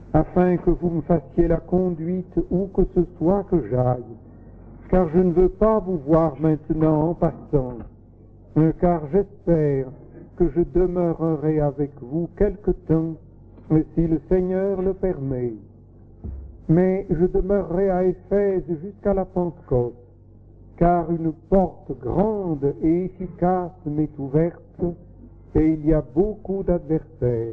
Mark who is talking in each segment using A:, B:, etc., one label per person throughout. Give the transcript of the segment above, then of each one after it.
A: afin que vous me fassiez la conduite où que ce soit que j'aille, car je ne veux pas vous voir maintenant en passant, car j'espère que je demeurerai avec vous quelque temps, si le Seigneur le permet. Mais je demeurerai à Éphèse jusqu'à la Pentecôte, car une porte grande et efficace m'est ouverte, et il y a beaucoup d'adversaires.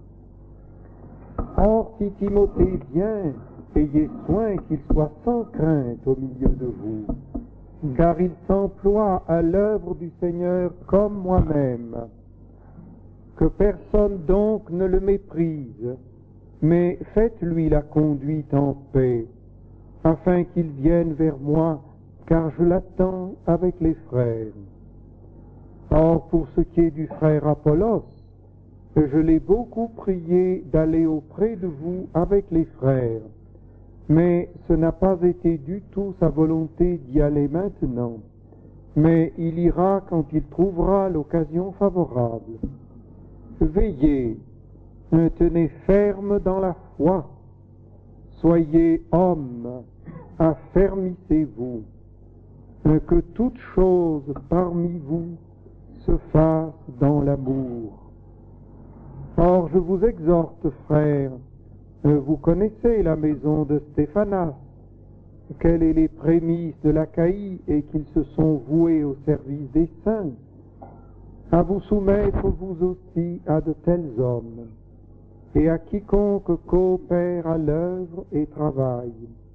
A: Or, si Timothée vient, ayez soin qu'il soit sans crainte au milieu de vous, car il s'emploie à l'œuvre du Seigneur comme moi-même. Que personne donc ne le méprise, mais faites-lui la conduite en paix, afin qu'il vienne vers moi, car je l'attends avec les frères. Or, pour ce qui est du frère Apollos, je l'ai beaucoup prié d'aller auprès de vous avec les frères, mais ce n'a pas été du tout sa volonté d'y aller maintenant, mais il ira quand il trouvera l'occasion favorable. Veillez, tenez ferme dans la foi, soyez hommes, affermissez-vous, que toute chose parmi vous se fasse dans l'amour. Or, je vous exhorte, frères, vous connaissez la maison de Stéphanas, quelles sont les prémices de l'Achaïe et qu'ils se sont voués au service des saints, à vous soumettre vous aussi à de tels hommes, et à quiconque coopère à l'œuvre et travaille.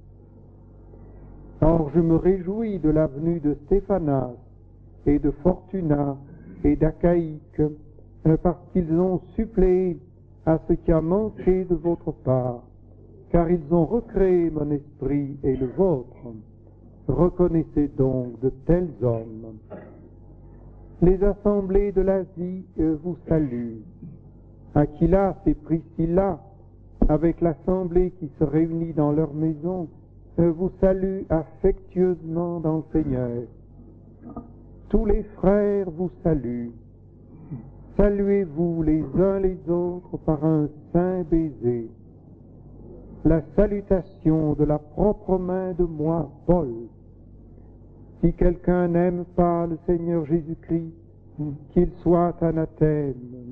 A: Or, je me réjouis de la venue de Stéphanas et de Fortuna et d'Achaïque, parce qu'ils ont suppléé à ce qui a manqué de votre part, car ils ont recréé mon esprit et le vôtre. Reconnaissez donc de tels hommes. Les assemblées de l'Asie vous saluent. Aquilas et Priscilla, avec l'assemblée qui se réunit dans leur maison, vous saluent affectueusement dans le Seigneur. Tous les frères vous saluent. Saluez-vous les uns les autres par un saint baiser. La salutation de la propre main de moi, Paul. Si quelqu'un n'aime pas le Seigneur Jésus-Christ, qu'il soit anathème,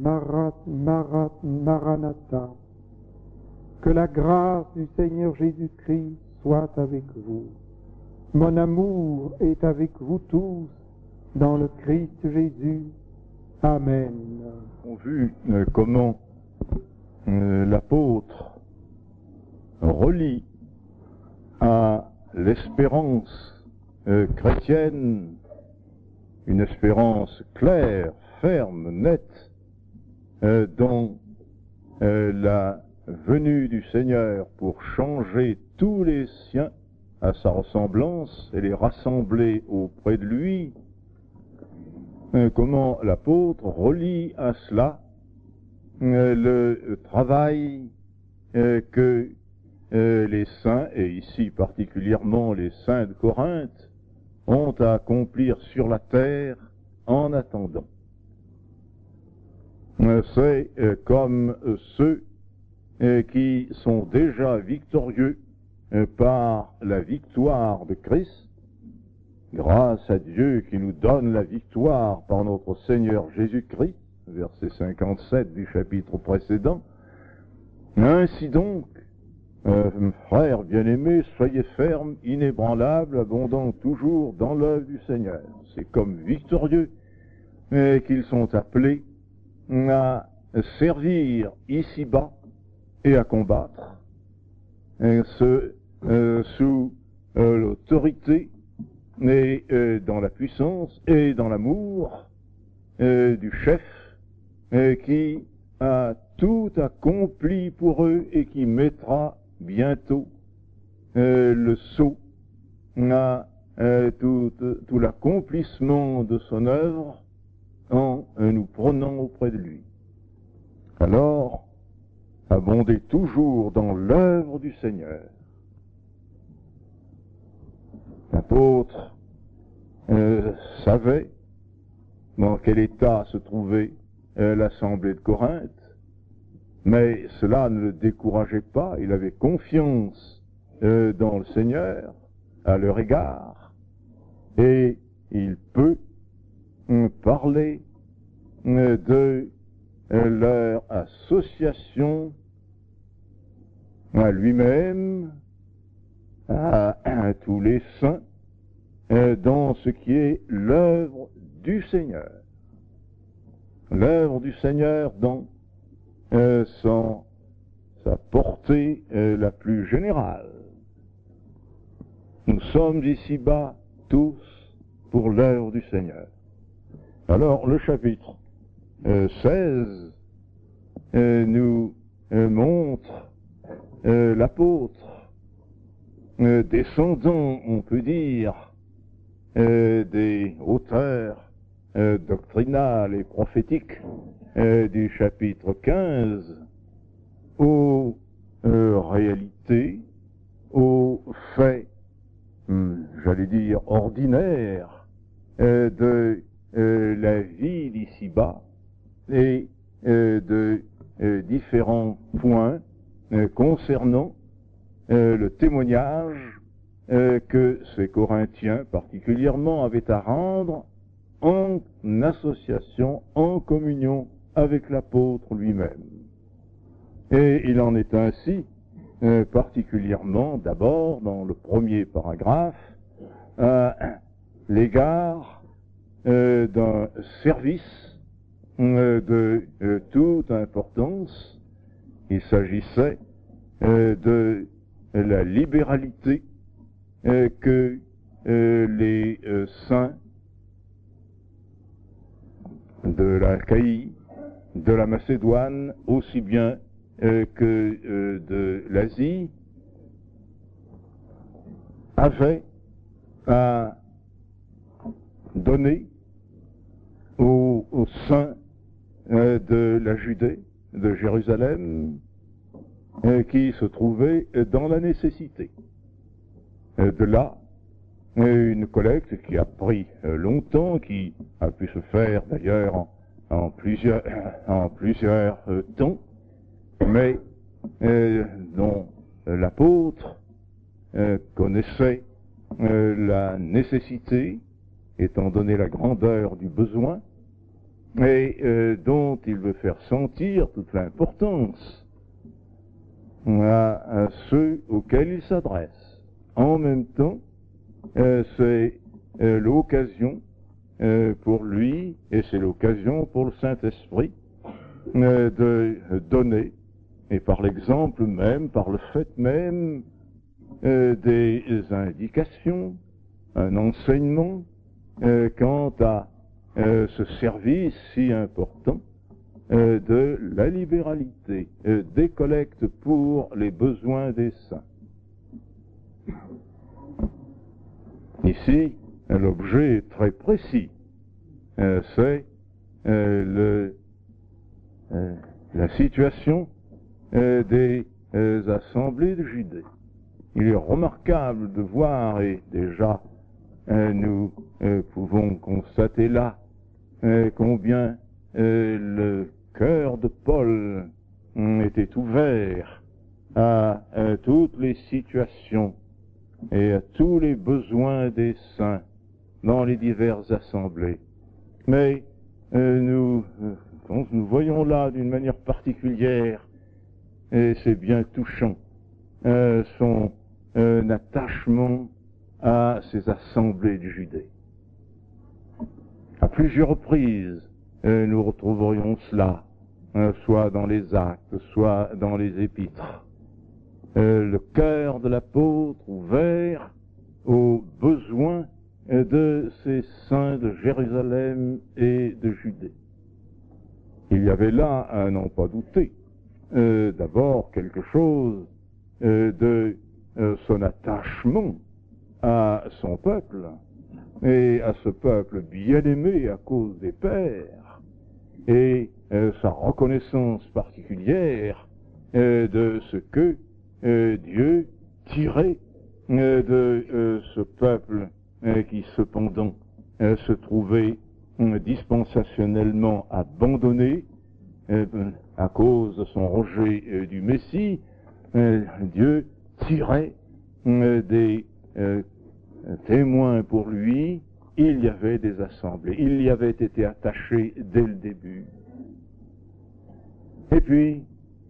A: Maranatha. Que la grâce du Seigneur Jésus-Christ soit avec vous. Mon amour est avec vous tous, dans le Christ Jésus. Amen.
B: On a vu comment l'apôtre relie à l'espérance chrétienne une espérance claire, ferme, nette dans la venue du Seigneur pour changer tous les siens à sa ressemblance et les rassembler auprès de lui. Comment l'apôtre relie à cela le travail que les saints, et ici particulièrement les saints de Corinthe, ont à accomplir sur la terre en attendant. C'est comme ceux qui sont déjà victorieux par la victoire de Christ. Grâce à Dieu qui nous donne la victoire par notre Seigneur Jésus-Christ, verset 57 du chapitre précédent. Ainsi donc, frères bien-aimés, soyez fermes, inébranlables, abondants toujours dans l'œuvre du Seigneur. C'est comme victorieux qu'ils sont appelés à servir ici-bas et à combattre sous l'autorité et dans la puissance et dans l'amour du chef qui a tout accompli pour eux et qui mettra bientôt le sceau à tout l'accomplissement de son œuvre en nous prenant auprès de lui. Alors, abondez toujours dans l'œuvre du Seigneur. L'apôtre savait dans quel état se trouvait l'assemblée de Corinthe, Mais cela ne le décourageait pas, il avait confiance dans le Seigneur à leur égard, et il peut parler de leur association à lui-même, à tous les saints, dans ce qui est l'œuvre du Seigneur. L'œuvre du Seigneur dans sa portée la plus générale. Nous sommes ici-bas tous pour l'œuvre du Seigneur. Alors, le chapitre 16 nous montre l'apôtre descendant, on peut dire, des hauteurs doctrinales et prophétiques du chapitre 15 aux réalités, aux faits, j'allais dire, ordinaires de la vie d'ici-bas et de différents points concernant le témoignage que ces Corinthiens particulièrement avaient à rendre en association, en communion avec l'apôtre lui-même. Et il en est ainsi particulièrement d'abord dans le premier paragraphe à l'égard d'un service de toute importance. Il s'agissait de la libéralité que les saints de l'Achaïe, de la Macédoine, aussi bien que de l'Asie, avaient à donner aux saints de la Judée, de Jérusalem, qui se trouvaient dans la nécessité. De là, une collecte qui a pris longtemps, qui a pu se faire d'ailleurs en plusieurs temps, mais dont l'apôtre connaissait la nécessité, étant donné la grandeur du besoin, et dont il veut faire sentir toute l'importance à ceux auxquels il s'adresse. En même temps, c'est l'occasion pour lui, et c'est l'occasion pour le Saint-Esprit, de donner, et par l'exemple même, par le fait même, des indications, un enseignement quant à ce service si important de la libéralité, des collectes pour les besoins des saints. Ici, l'objet est très précis. C'est la situation des assemblées de Judée. Il est remarquable de voir, et déjà nous pouvons constater là combien le cœur de Paul était ouvert à toutes les situations et à tous les besoins des saints dans les diverses assemblées. Mais nous voyons là d'une manière particulière, et c'est bien touchant, son attachement à ces assemblées de Judée. À plusieurs reprises, nous retrouverions cela, soit dans les actes, soit dans les épîtres. Le cœur de l'apôtre ouvert aux besoins de ces saints de Jérusalem et de Judée. Il y avait là, à n'en pas douter, d'abord quelque chose de son attachement à son peuple, et à ce peuple bien-aimé à cause des pères, et sa reconnaissance particulière de ce que Dieu tirait de ce peuple qui cependant se trouvait dispensationnellement abandonné à cause de son rejet du Messie, Dieu tirait des témoins pour lui. Il y avait des assemblées, il y avait été attaché dès le début. Et puis,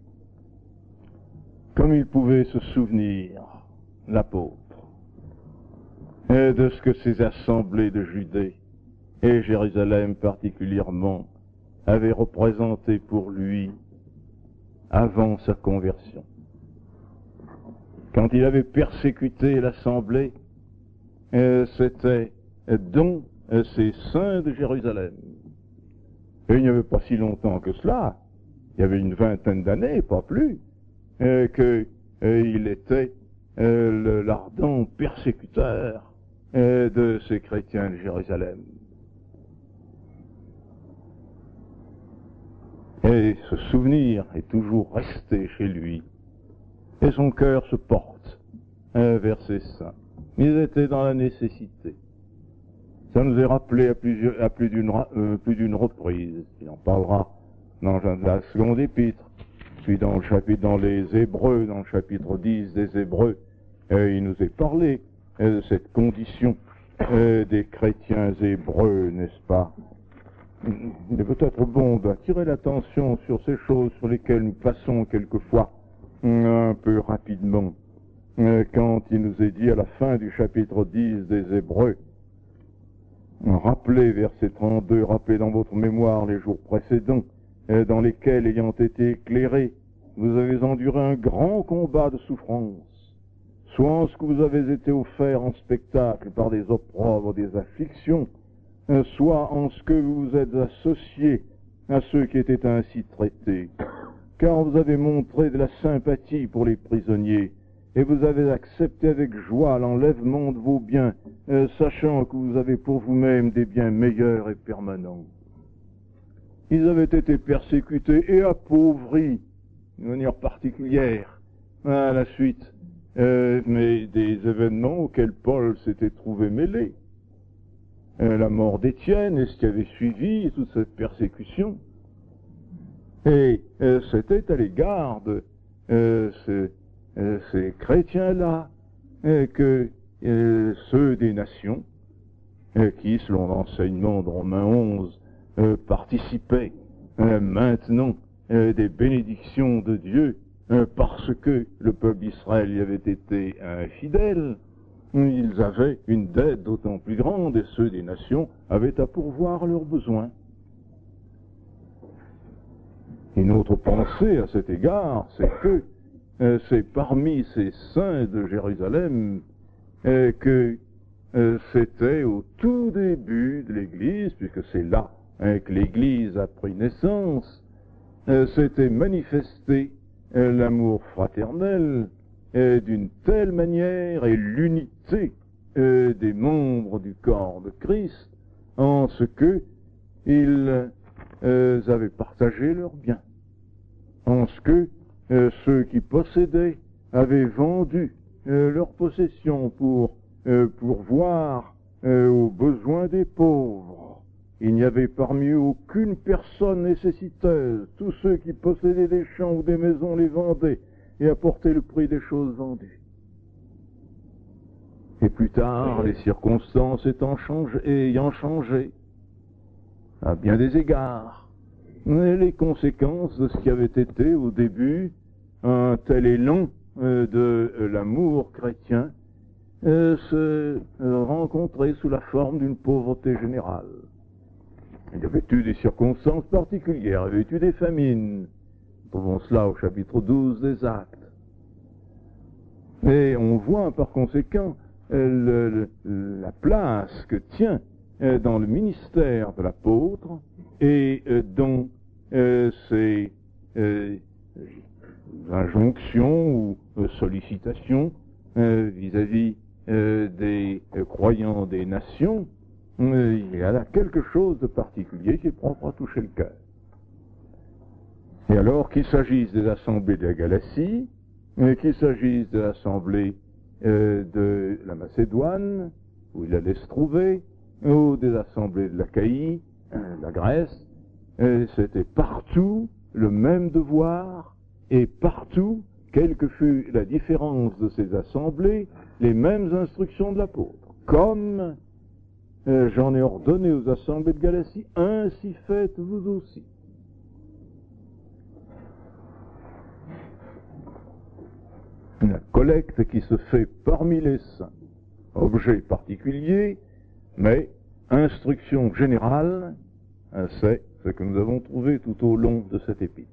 B: comme il pouvait se souvenir, l'apôtre, de ce que ces assemblées de Judée, et Jérusalem particulièrement, avaient représenté pour lui avant sa conversion. Quand il avait persécuté l'assemblée, c'était dont ces saints de Jérusalem. Et il n'y avait pas si longtemps que cela, il y avait une vingtaine d'années, pas plus, qu'il était l'ardent persécuteur de ces chrétiens de Jérusalem. Et ce souvenir est toujours resté chez lui, et son cœur se porte vers ces saints. Ils étaient dans la nécessité. Ça nous est rappelé à plus d'une reprise. Il en parlera dans la seconde épître, puis dans les Hébreux, dans le chapitre 10 des Hébreux, il nous est parlé de cette condition des chrétiens hébreux, n'est-ce pas? Il est peut-être bon d'attirer l'attention sur ces choses sur lesquelles nous passons quelquefois un peu rapidement. Quand il nous est dit à la fin du chapitre 10 des Hébreux, rappelez verset 32, rappelez dans votre mémoire les jours précédents, dans lesquels, ayant été éclairés, vous avez enduré un grand combat de souffrance, soit en ce que vous avez été offert en spectacle par des opprobres, des afflictions, soit en ce que vous vous êtes associés à ceux qui étaient ainsi traités, car vous avez montré de la sympathie pour les prisonniers, et vous avez accepté avec joie l'enlèvement de vos biens, sachant que vous avez pour vous-même des biens meilleurs et permanents. Ils avaient été persécutés et appauvris d'une manière particulière à la suite mais des événements auxquels Paul s'était trouvé mêlé. La mort d'Étienne et ce qui avait suivi, toute cette persécution. Et c'était à l'égard de ces chrétiens-là que ceux des nations, qui, selon l'enseignement de Romains 11, participaient maintenant des bénédictions de Dieu parce que le peuple d'Israël y avait été infidèle, ils avaient une dette d'autant plus grande et ceux des nations avaient à pourvoir leurs besoins. Une autre pensée à cet égard, c'est que c'est parmi ces saints de Jérusalem que c'était au tout début de l'Église, puisque c'est là que l'Église a pris naissance, s'était manifesté l'amour fraternel d'une telle manière et l'unité des membres du corps de Christ en ce que ils avaient partagé leurs biens, en ce que ceux qui possédaient avaient vendu leurs possessions pour pourvoir aux besoins des pauvres. Il n'y avait parmi eux aucune personne nécessiteuse. Tous ceux qui possédaient des champs ou des maisons les vendaient et apportaient le prix des choses vendues. Et plus tard, les circonstances ayant changé, à bien des égards, les conséquences de ce qui avait été au début un tel élan de l'amour chrétien se rencontrait sous la forme d'une pauvreté générale. Il y avait eu des circonstances particulières, il y avait eu des famines. Nous trouvons cela au chapitre 12 des Actes. Et on voit par conséquent la place que tient dans le ministère de l'apôtre et dans ces injonctions ou sollicitations vis-à-vis des croyants des nations. Il y a là quelque chose de particulier qui est propre à toucher le cœur. Et alors qu'il s'agisse des assemblées de la Galatie, qu'il s'agisse de l'assemblée de la Macédoine, où il allait se trouver, ou des assemblées de l'Achaïe, de la Grèce, c'était partout le même devoir et partout, quelle que fût la différence de ces assemblées, les mêmes instructions de l'apôtre. Comme j'en ai ordonné aux assemblées de Galatie, ainsi faites-vous aussi. La collecte qui se fait parmi les saints, objet particulier, mais instruction générale, c'est ce que nous avons trouvé tout au long de cet épître.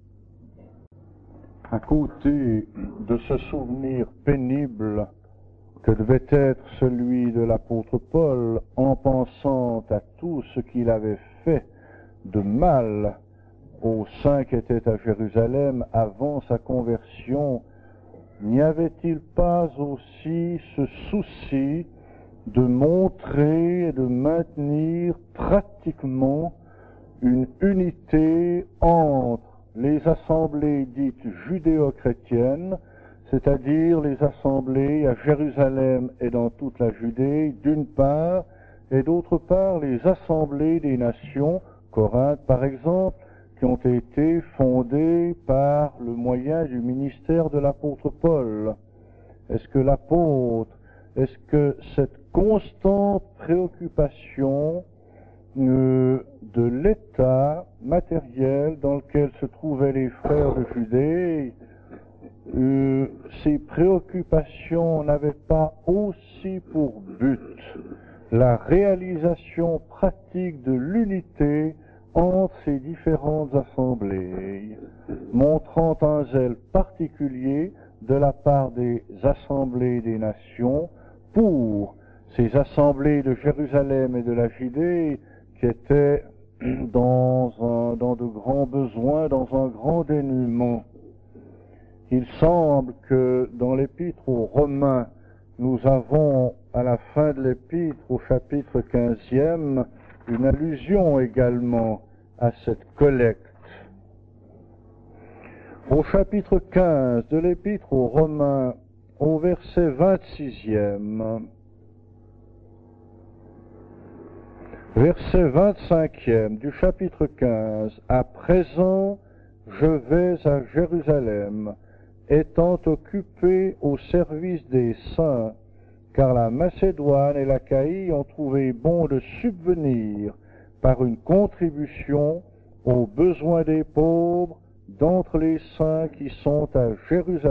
C: À côté de ce souvenir pénible que devait être celui de l'apôtre Paul en pensant à tout ce qu'il avait fait de mal aux saints qui étaient à Jérusalem avant sa conversion, n'y avait-il pas aussi ce souci de montrer et de maintenir pratiquement une unité entre les assemblées dites judéo-chrétiennes, c'est-à-dire les assemblées à Jérusalem et dans toute la Judée, d'une part, et d'autre part les assemblées des nations, Corinthe par exemple, qui ont été fondées par le moyen du ministère de l'apôtre Paul. Est-ce que cette constante préoccupation de l'état matériel dans lequel se trouvaient les frères de Judée, ces préoccupations n'avaient pas aussi pour but la réalisation pratique de l'unité entre ces différentes assemblées, montrant un zèle particulier de la part des assemblées des nations pour ces assemblées de Jérusalem et de la Judée qui étaient dans de grands besoins, dans un grand dénuement. Il semble que dans l'épître aux Romains, nous avons à la fin de l'épître, au chapitre 15e, une allusion également à cette collecte. Au chapitre 15 de l'épître aux Romains, au verset 26e, verset 25e du chapitre 15, « À présent, je vais à Jérusalem, étant occupé au service des saints, car la Macédoine et l'Achaïe ont trouvé bon de subvenir par une contribution aux besoins des pauvres d'entre les saints qui sont à Jérusalem. »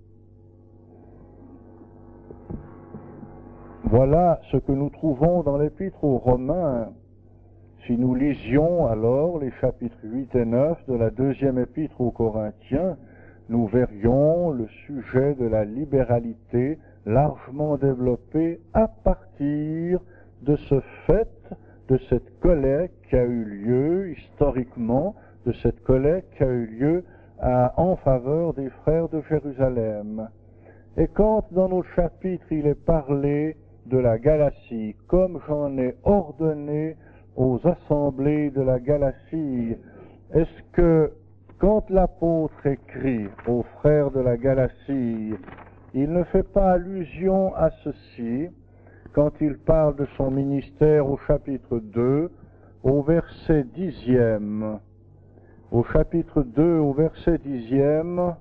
C: Voilà ce que nous trouvons dans l'épître aux Romains. Si nous lisions alors les chapitres 8 et 9 de la deuxième épître aux Corinthiens, nous verrions le sujet de la libéralité largement développé à partir de ce fait, de cette collecte qui a eu lieu historiquement, de cette collecte qui a eu lieu en faveur des frères de Jérusalem. Et quand dans nos chapitres il est parlé de la Galatie, comme j'en ai ordonné aux assemblées de la Galatie, est-ce que quand l'apôtre écrit aux frères de la Galatie, il ne fait pas allusion à ceci quand il parle de son ministère au chapitre 2, au verset 10e. Au chapitre 2, au verset 10e,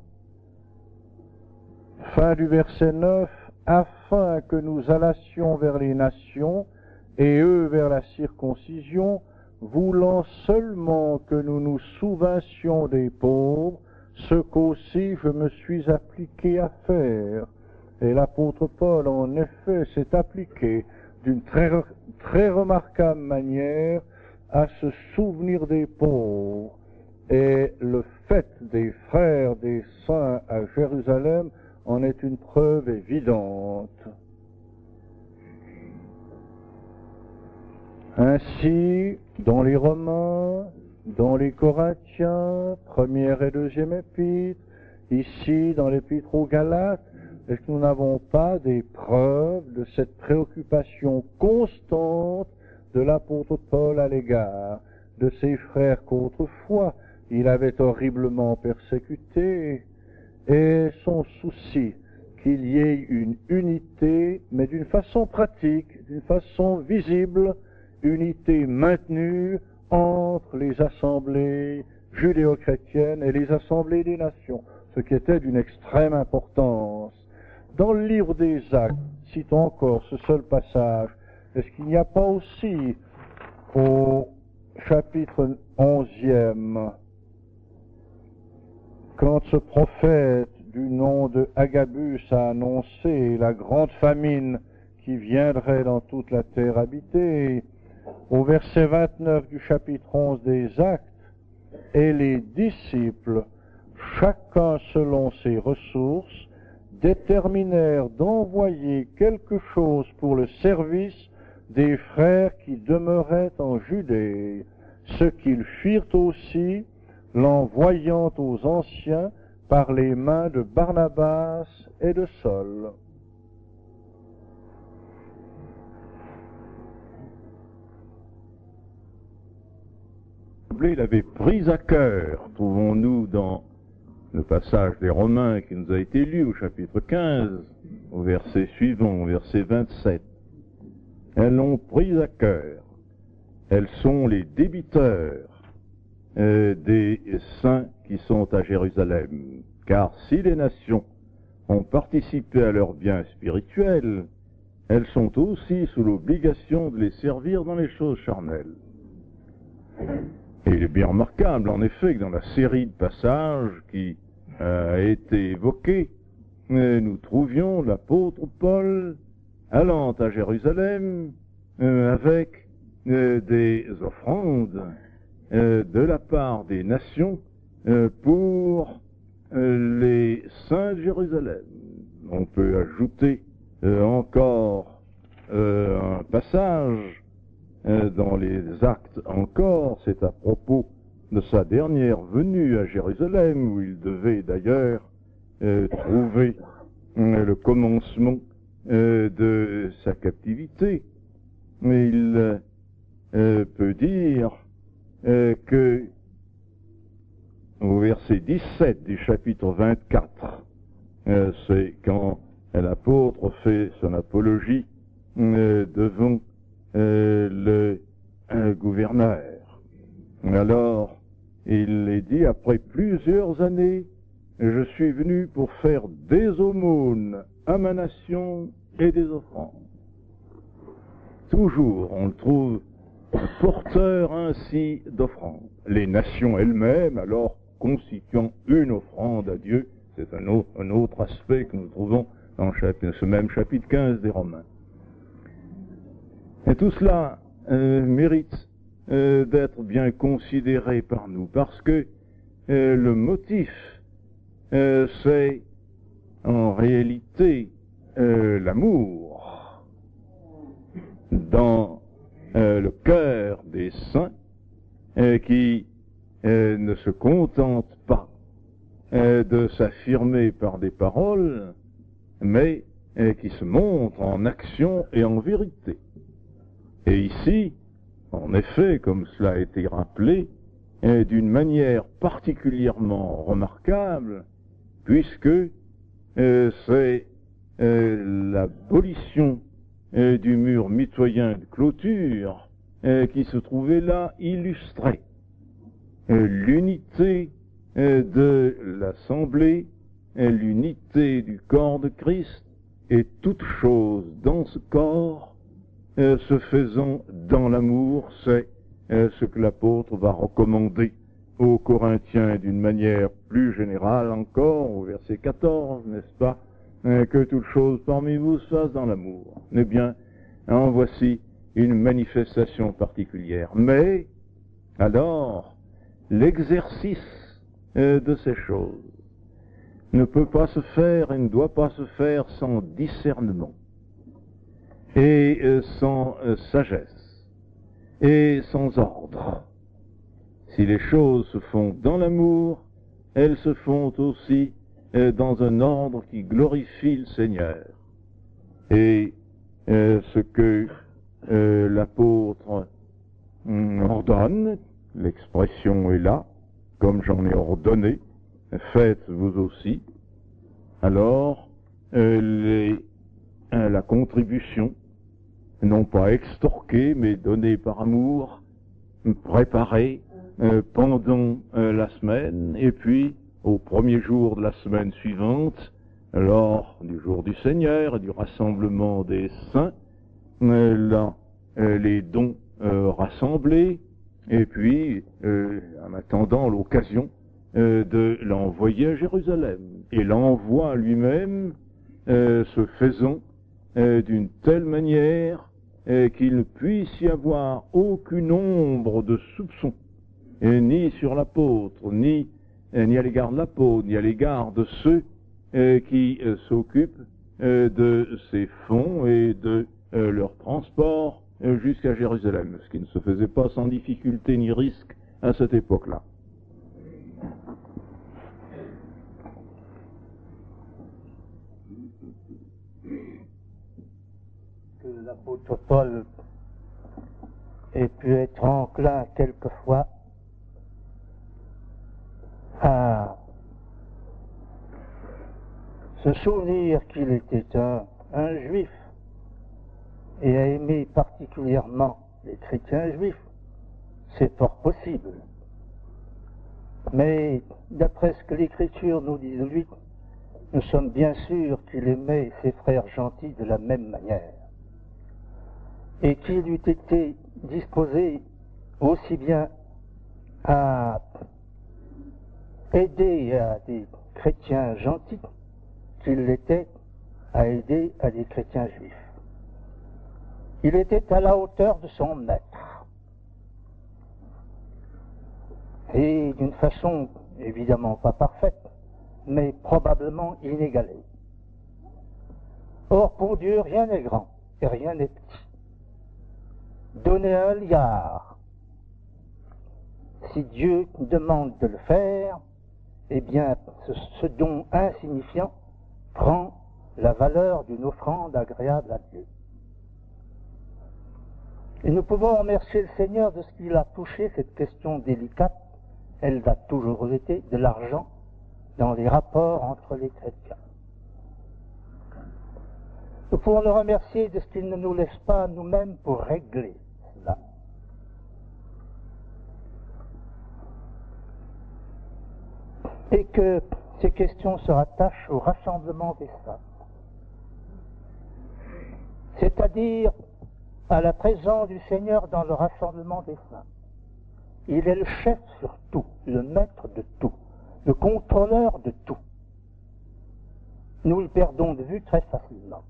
C: fin du verset 9, afin que nous allassions vers les nations et eux vers la circoncision, voulant seulement que nous nous souvinssions des pauvres, ce qu'aussi je me suis appliqué à faire. Et l'apôtre Paul, en effet, s'est appliqué d'une très remarquable manière à se souvenir des pauvres. Et le fait des frères des saints à Jérusalem en est une preuve évidente. Ainsi, dans les Romains, dans les Corinthiens, première et deuxième épître, ici dans l'épître aux Galates, est-ce que nous n'avons pas des preuves de cette préoccupation constante de l'apôtre Paul à l'égard de ses frères qu'autrefois il avait horriblement persécutés, et son souci qu'il y ait une unité, mais d'une façon pratique, d'une façon visible, unité maintenue entre les assemblées judéo-chrétiennes et les assemblées des nations, ce qui était d'une extrême importance. Dans le livre des Actes, citons encore ce seul passage, est-ce qu'il n'y a pas aussi au chapitre 11e, quand ce prophète du nom de Agabus a annoncé la grande famine qui viendrait dans toute la terre habitée, au verset 29 du chapitre 11 des Actes, et les disciples, chacun selon ses ressources, déterminèrent d'envoyer quelque chose pour le service des frères qui demeuraient en Judée, ce qu'ils firent aussi, l'envoyant aux anciens par les mains de Barnabas et de Saul.
B: Il avait pris à cœur, trouvons-nous dans le passage des Romains qui nous a été lu au chapitre 15, au verset suivant, au verset 27. Elles l'ont pris à cœur. Elles sont les débiteurs des saints qui sont à Jérusalem. Car si les nations ont participé à leurs biens spirituels, elles sont aussi sous l'obligation de les servir dans les choses charnelles. Et il est bien remarquable, en effet, que dans la série de passages qui a été évoquée, nous trouvions l'apôtre Paul allant à Jérusalem avec des offrandes de la part des nations pour les saints de Jérusalem. On peut ajouter encore un passage dans les Actes encore, c'est à propos de sa dernière venue à Jérusalem, où il devait d'ailleurs trouver le commencement de sa captivité. Mais il peut dire que au verset 17 du chapitre 24, c'est quand l'apôtre fait son apologie devant le gouverneur. Alors, il est dit, après plusieurs années, je suis venu pour faire des aumônes à ma nation et des offrandes. Toujours, on le trouve porteur ainsi d'offrandes. Les nations elles-mêmes, alors, constituant une offrande à Dieu, c'est un autre aspect que nous trouvons dans ce même chapitre 15 des Romains. Et tout cela mérite d'être bien considéré par nous, parce que le motif, c'est en réalité l'amour dans le cœur des saints qui ne se contentent pas de s'affirmer par des paroles, mais qui se montrent en action et en vérité. Et ici, en effet, comme cela a été rappelé, d'une manière particulièrement remarquable, puisque c'est l'abolition du mur mitoyen de clôture qui se trouvait là illustrée. L'unité de l'Assemblée, l'unité du corps de Christ, et toute chose dans ce corps se faisant dans l'amour, c'est ce que l'apôtre va recommander aux Corinthiens d'une manière plus générale encore, au verset 14, n'est-ce pas, que toute chose parmi vous se fasse dans l'amour. Eh bien, en voici une manifestation particulière. Mais, alors, l'exercice de ces choses ne peut pas se faire et ne doit pas se faire sans discernement et sans sagesse et sans ordre. Si les choses se font dans l'amour, elles se font aussi dans un ordre qui glorifie le Seigneur. Et ce que l'apôtre ordonne, l'expression est là, comme j'en ai ordonné, faites vous aussi. Alors, la contribution, non pas extorquée, mais donnée par amour, préparée pendant la semaine, et puis au premier jour de la semaine suivante, lors du jour du Seigneur et du rassemblement des saints, là, les dons rassemblés, et puis en attendant l'occasion de l'envoyer à Jérusalem. Et l'envoi lui-même se faisant d'une telle manière qu'il ne puisse y avoir aucune ombre de soupçon, ni sur l'apôtre, ni à l'égard de l'apôtre, ni à l'égard de ceux qui s'occupent de ces fonds et de leur transport jusqu'à Jérusalem, ce qui ne se faisait pas sans difficulté ni risque à cette époque-là.
D: Que l'apôtre Paul ait pu être enclin quelquefois à se souvenir qu'il était un juif et à aimer particulièrement les chrétiens juifs, c'est fort possible. Mais d'après ce que l'Écriture nous dit de lui, nous sommes bien sûrs qu'il aimait ses frères gentils de la même manière, et qu'il eût été disposé aussi bien à aider à des chrétiens gentils qu'il l'était à aider à des chrétiens juifs. Il était à la hauteur de son maître, et d'une façon évidemment pas parfaite, mais probablement inégalée. Or, pour Dieu, rien n'est grand et rien n'est petit. Donner 1 liard, si Dieu demande de le faire, eh bien, ce don insignifiant prend la valeur d'une offrande agréable à Dieu. Et nous pouvons remercier le Seigneur de ce qu'il a touché cette question délicate, elle a toujours été, de l'argent dans les rapports entre les chrétiens. Nous pouvons le remercier de ce qu'il ne nous laisse pas nous-mêmes pour régler cela. Et que ces questions se rattachent au rassemblement des saints, c'est-à-dire à la présence du Seigneur dans le rassemblement des saints. Il est le chef sur tout, le maître de tout, le contrôleur de tout. Nous le perdons de vue très facilement.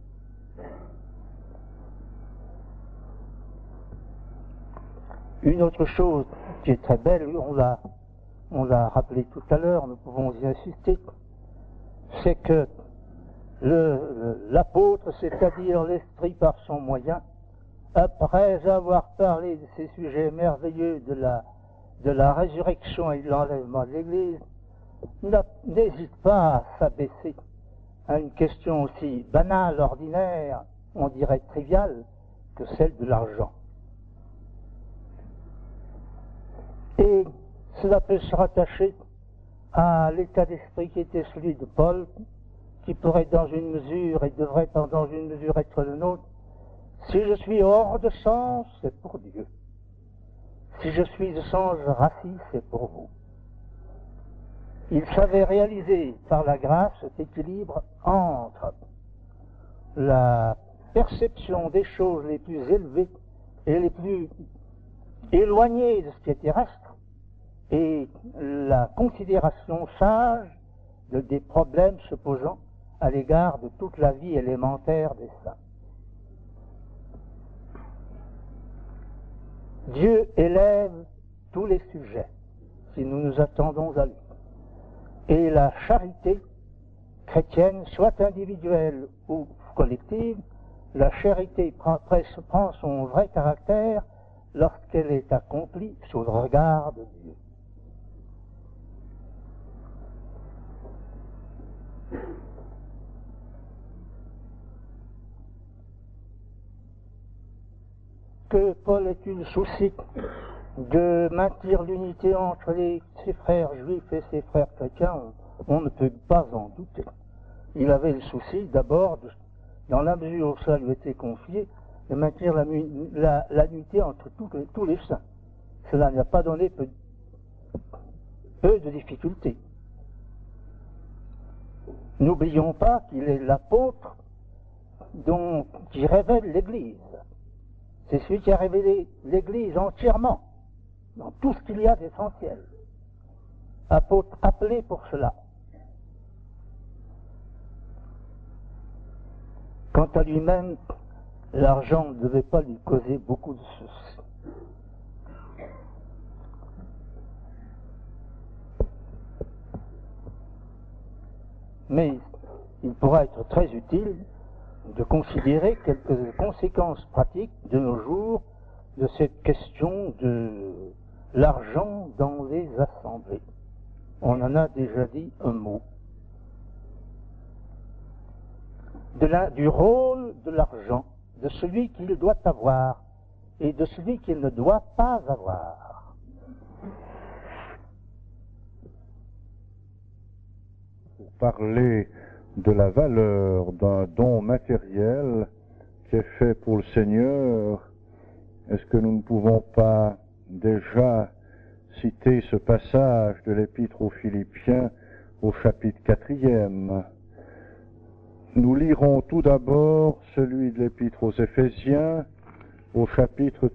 D: Une autre chose qui est très belle, on l'a rappelé tout à l'heure, nous pouvons y insister, c'est que l'apôtre, c'est-à-dire l'Esprit par son moyen, après avoir parlé de ces sujets merveilleux de la résurrection et de l'enlèvement de l'Église, n'hésite pas à s'abaisser à une question aussi banale, ordinaire, on dirait triviale, que celle de l'argent. Et cela peut se rattacher à l'état d'esprit qui était celui de Paul, qui pourrait dans une mesure et devrait dans une mesure être le nôtre. Si je suis hors de sens, c'est pour Dieu. Si je suis de sens rassis, c'est pour vous. Il savait réaliser par la grâce cet équilibre entre la perception des choses les plus élevées et les plus éloignées de ce qui est terrestre et la considération sage des problèmes se posant à l'égard de toute la vie élémentaire des saints. Dieu élève tous les sujets si nous nous attendons à lui. Et la charité chrétienne, soit individuelle ou collective, la charité prend son vrai caractère lorsqu'elle est accomplie sous le regard de Dieu. Que Paul ait eu le souci de maintenir l'unité entre ses frères juifs et ses frères chrétiens, on ne peut pas en douter. Il avait le souci d'abord, dans la mesure où cela lui était confié, de maintenir l'unité entre tous les saints. Cela n'a pas donné peu de difficultés. N'oublions pas qu'il est l'apôtre qui révèle l'Église. C'est celui qui a révélé l'Église entièrement, dans tout ce qu'il y a d'essentiel. Apôtre appelé pour cela. Quant à lui-même, l'argent ne devait pas lui causer beaucoup de soucis. Mais il pourra être très utile de considérer quelques conséquences pratiques de nos jours de cette question de l'argent dans les assemblées. On en a déjà dit un mot. Du rôle de l'argent, de celui qu'il doit avoir et de celui qu'il ne doit pas avoir.
C: Pour parler de la valeur d'un don matériel qui est fait pour le Seigneur, est-ce que nous ne pouvons pas déjà citer ce passage de l'Épître aux Philippiens au chapitre 4e? Nous lirons tout d'abord celui de l'Épître aux Éphésiens au chapitre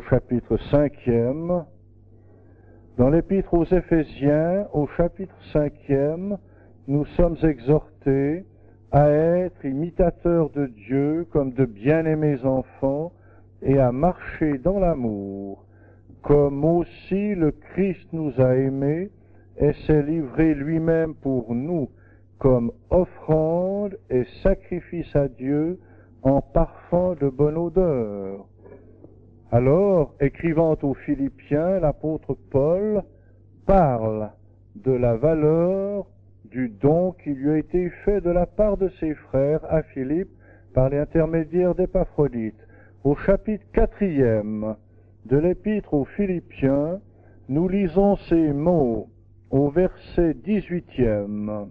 C: 5e. Dans l'Épître aux Éphésiens, au chapitre 5e, nous sommes exhortés à être imitateurs de Dieu comme de bien-aimés enfants et à marcher dans l'amour, comme aussi le Christ nous a aimés et s'est livré lui-même pour nous comme offrande et sacrifice à Dieu en parfum de bonne odeur. Alors, écrivant aux Philippiens, l'apôtre Paul parle de la valeur du don qui lui a été fait de la part de ses frères à Philippe par l'intermédiaire d'Épaphrodite. Au chapitre 4e de l'Épître aux Philippiens, nous lisons ces mots au verset 18e.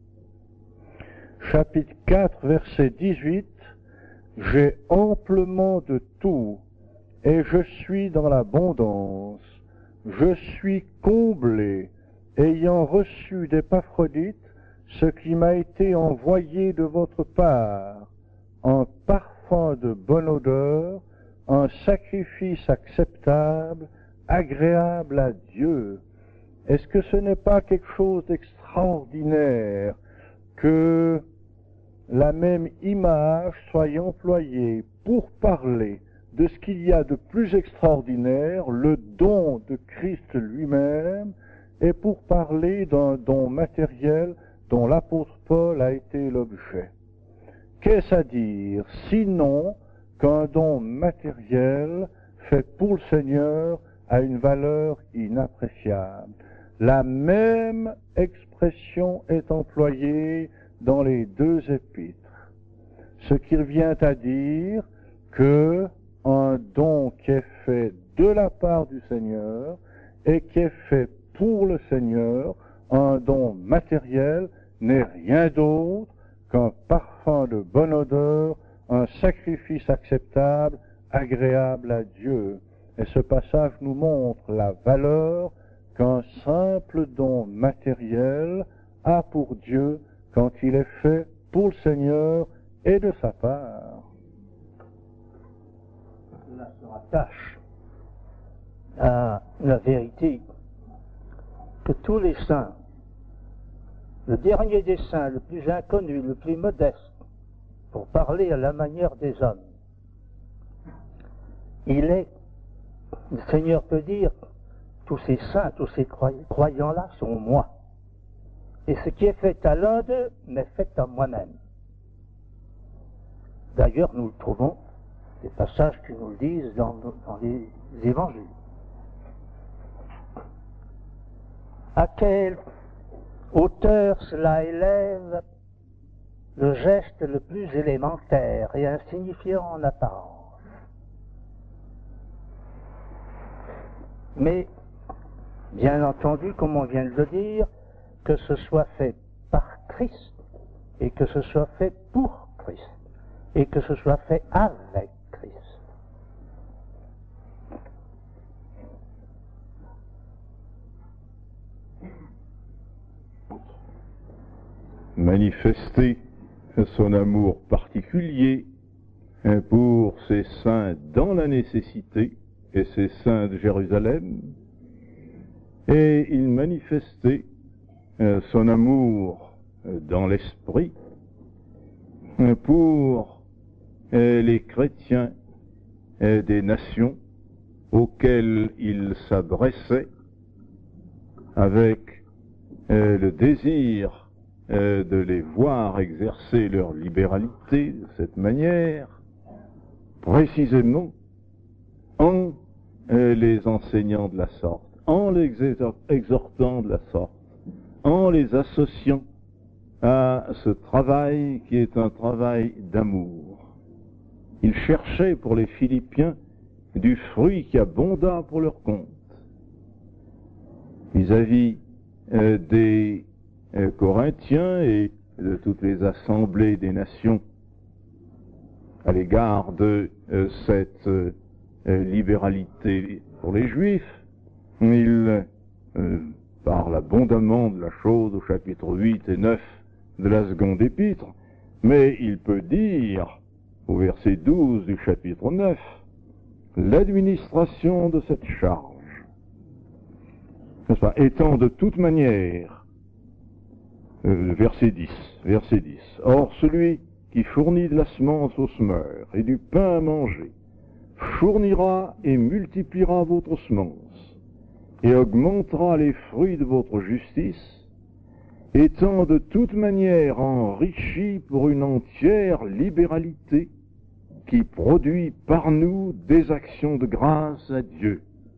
C: Chapitre 4, verset 18, « J'ai amplement de tout, et je suis dans l'abondance. Je suis comblé, ayant reçu d'Épaphrodite ce qui m'a été envoyé de votre part, un parfum de bonne odeur, un sacrifice acceptable, agréable à Dieu. » Est-ce que ce n'est pas quelque chose d'extraordinaire que la même image soit employée pour parler de ce qu'il y a de plus extraordinaire, le don de Christ lui-même, et pour parler d'un don matériel dont l'apôtre Paul a été l'objet? Qu'est-ce à dire sinon qu'un don matériel fait pour le Seigneur a une valeur inappréciable? La même expression est employée dans les deux épîtres, ce qui revient à dire que un don qui est fait de la part du Seigneur et qui est fait pour le Seigneur, un don matériel, n'est rien d'autre qu'un parfum de bonne odeur, un sacrifice acceptable, agréable à Dieu. Et ce passage nous montre la valeur qu'un simple don matériel a pour Dieu quand il est fait pour le Seigneur et de sa part.
D: Cela se rattache à la vérité que tous les saints, le dernier des saints, le plus inconnu, le plus modeste, pour parler à la manière des hommes, le Seigneur peut dire, tous ces saints, tous ces croyants-là sont moi. Et ce qui est fait à l'un d'eux m'est fait à moi-même. D'ailleurs, nous le trouvons, des passages qui nous le disent dans les évangiles. À quelle hauteur cela élève le geste le plus élémentaire et insignifiant en apparence. Mais, bien entendu, comme on vient de le dire, que ce soit fait par Christ, et que ce soit fait pour Christ, et que ce soit fait avec Christ.
B: manifester son amour particulier pour ses saints dans la nécessité et ses saints de Jérusalem, et il manifestait son amour dans l'esprit pour les chrétiens des nations auxquels il s'adressait avec le désir de les voir exercer leur libéralité de cette manière, précisément en les enseignant de la sorte, en les exhortant de la sorte, en les associant à ce travail qui est un travail d'amour. Il cherchait pour les Philippiens du fruit qui abonda pour leur compte. Vis-à-vis des Corinthiens et de toutes les assemblées des nations à l'égard de cette libéralité pour les Juifs, il parle abondamment de la chose au chapitre 8 et 9 de la seconde épître, mais il peut dire au verset 12 du chapitre 9 l'administration de cette charge, n'est-ce pas, étant de toute manière, verset 10, or celui qui fournit de la semence au semeur et du pain à manger fournira et multipliera votre semence et augmentera les fruits de votre justice, étant de toute manière enrichi pour une entière libéralité qui produit par nous des actions de grâce à Dieu.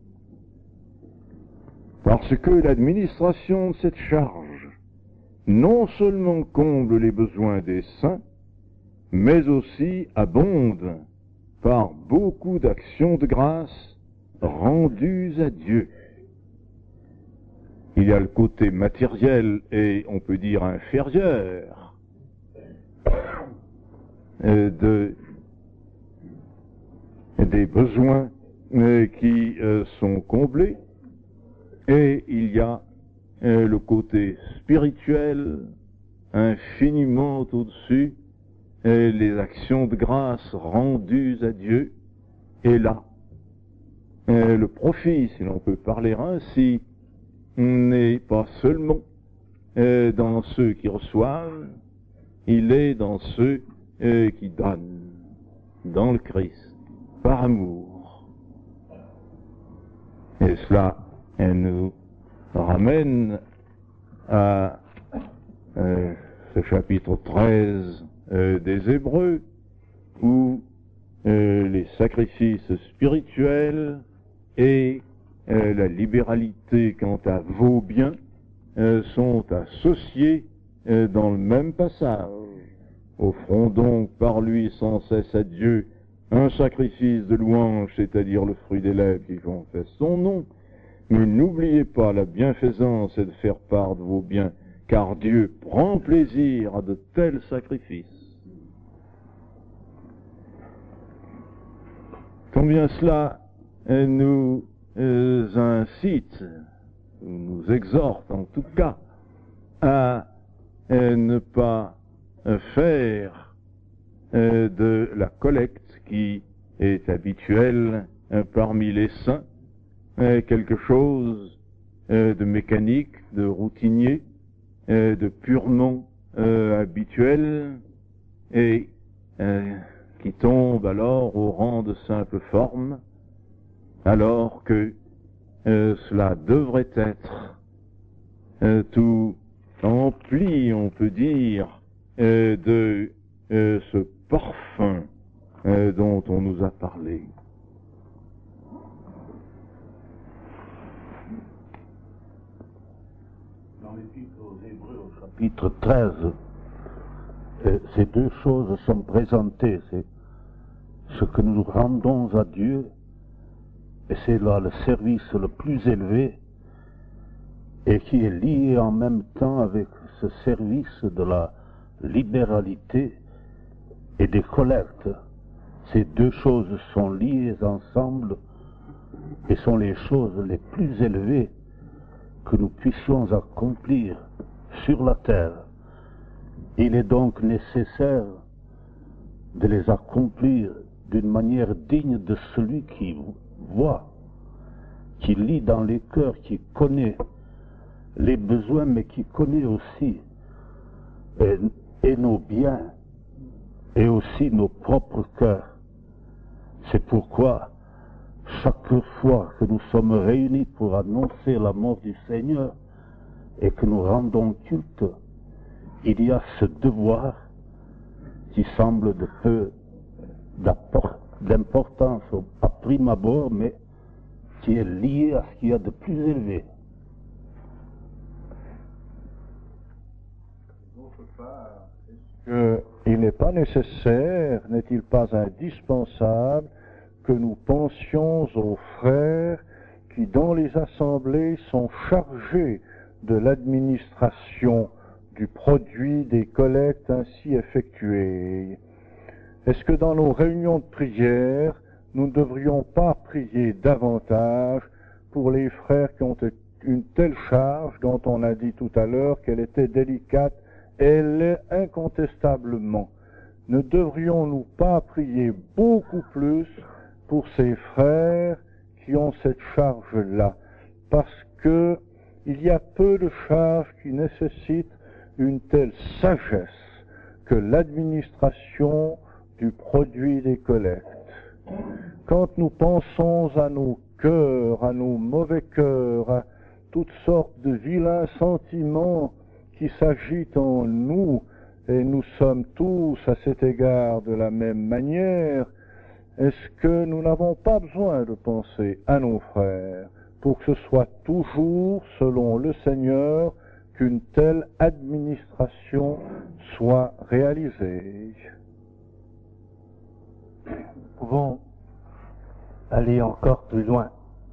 B: Parce que l'administration de cette charge non seulement comble les besoins des saints, mais aussi abonde par beaucoup d'actions de grâce rendues à Dieu. Il y a le côté matériel et on peut dire inférieur des besoins qui sont comblés, et il y a le côté spirituel infiniment au-dessus, les actions de grâce rendues à Dieu, et là, le profit, si l'on peut parler ainsi, n'est pas seulement dans ceux qui reçoivent, il est dans ceux qui donnent, dans le Christ, par amour. Et cela nous ramène à ce chapitre 13 des Hébreux, où les sacrifices spirituels et la libéralité quant à vos biens sont associés dans le même passage. Offrons donc par lui sans cesse à Dieu un sacrifice de louange, c'est-à-dire le fruit des lèvres qui confesse son nom. Mais n'oubliez pas la bienfaisance et de faire part de vos biens, car Dieu prend plaisir à de tels sacrifices. Combien cela nous incite, nous exhorte en tout cas, à ne pas faire de la collecte qui est habituelle parmi les saints quelque chose de mécanique, de routinier, de purement habituel, et qui tombe alors au rang de simple forme, alors que cela devrait être tout empli, on peut dire, de ce parfum dont on nous a parlé.
E: Dans l'Épître aux Hébreux, au chapitre 13, ces deux choses sont présentées. C'est ce que nous rendons à Dieu, et c'est là le service le plus élevé, et qui est lié en même temps avec ce service de la libéralité et des collectes. Ces deux choses sont liées ensemble et sont les choses les plus élevées que nous puissions accomplir sur la terre. Il est donc nécessaire de les accomplir d'une manière digne de celui qui voit, qui lit dans les cœurs, qui connaît les besoins, mais qui connaît aussi et nos biens, et aussi nos propres cœurs. C'est pourquoi, chaque fois que nous sommes réunis pour annoncer la mort du Seigneur et que nous rendons culte, il y a ce devoir qui semble de peu d'importance à prime abord, mais qui est lié à ce qu'il y a de plus élevé.
C: Il n'est pas nécessaire, n'est-il pas indispensable, que nous pensions aux frères qui, dans les assemblées, sont chargés de l'administration du produit des collectes ainsi effectuées. Est-ce que dans nos réunions de prière, nous ne devrions pas prier davantage pour les frères qui ont une telle charge dont on a dit tout à l'heure qu'elle était délicate? Elle l'est incontestablement. Ne devrions-nous pas prier beaucoup plus pour ces frères qui ont cette charge-là? Parce que il y a peu de charges qui nécessitent une telle sagesse que l'administration du produit des collectes. Quand nous pensons à nos cœurs, à nos mauvais cœurs, à toutes sortes de vilains sentiments qui s'agitent en nous, et nous sommes tous à cet égard de la même manière, est-ce que nous n'avons pas besoin de penser à nos frères pour que ce soit toujours, selon le Seigneur, qu'une telle administration soit réalisée?
D: Nous pouvons aller encore plus loin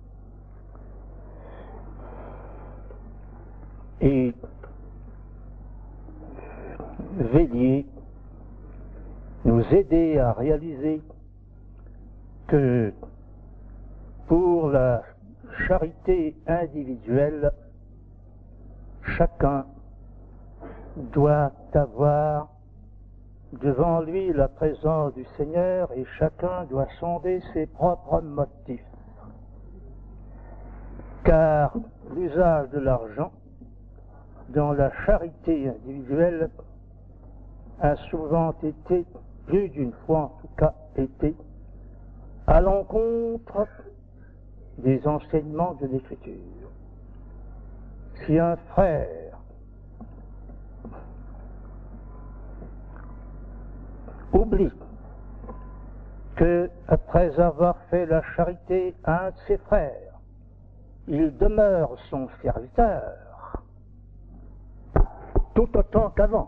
D: et veiller, nous aider à réaliser que pour la charité individuelle, chacun doit avoir devant lui la présence du Seigneur et chacun doit sonder ses propres motifs. Car l'usage de l'argent dans la charité individuelle a souvent été, plus d'une fois en tout cas, été à l'encontre des enseignements de l'Écriture. Si un frère oublie que, après avoir fait la charité à un de ses frères, il demeure son serviteur, tout autant qu'avant,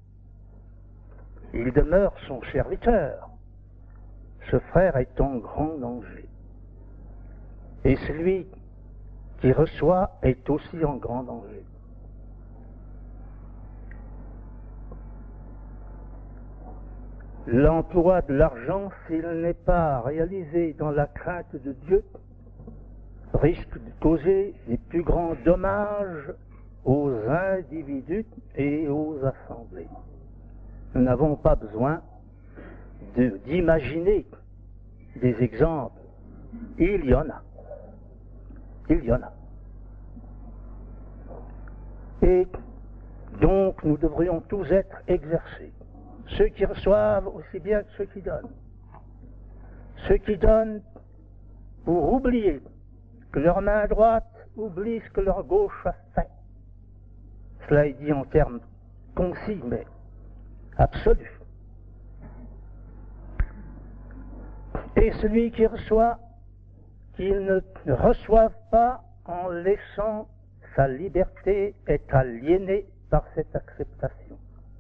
D: il demeure son serviteur, ce frère est en grand danger. Et celui qui reçoit est aussi en grand danger. L'emploi de l'argent, s'il n'est pas réalisé dans la crainte de Dieu, risque de causer les plus grands dommages aux individus et aux assemblées. Nous n'avons pas besoin d'imaginer des exemples. Il y en a. Il y en a. Et donc nous devrions tous être exercés. Ceux qui reçoivent aussi bien que ceux qui donnent. Ceux qui donnent pour oublier que leur main droite oublie ce que leur gauche a fait. Cela est dit en termes concis, mais absolus. Et celui qui reçoit, qu'il ne reçoive pas en laissant sa liberté est aliéné par cette acceptation.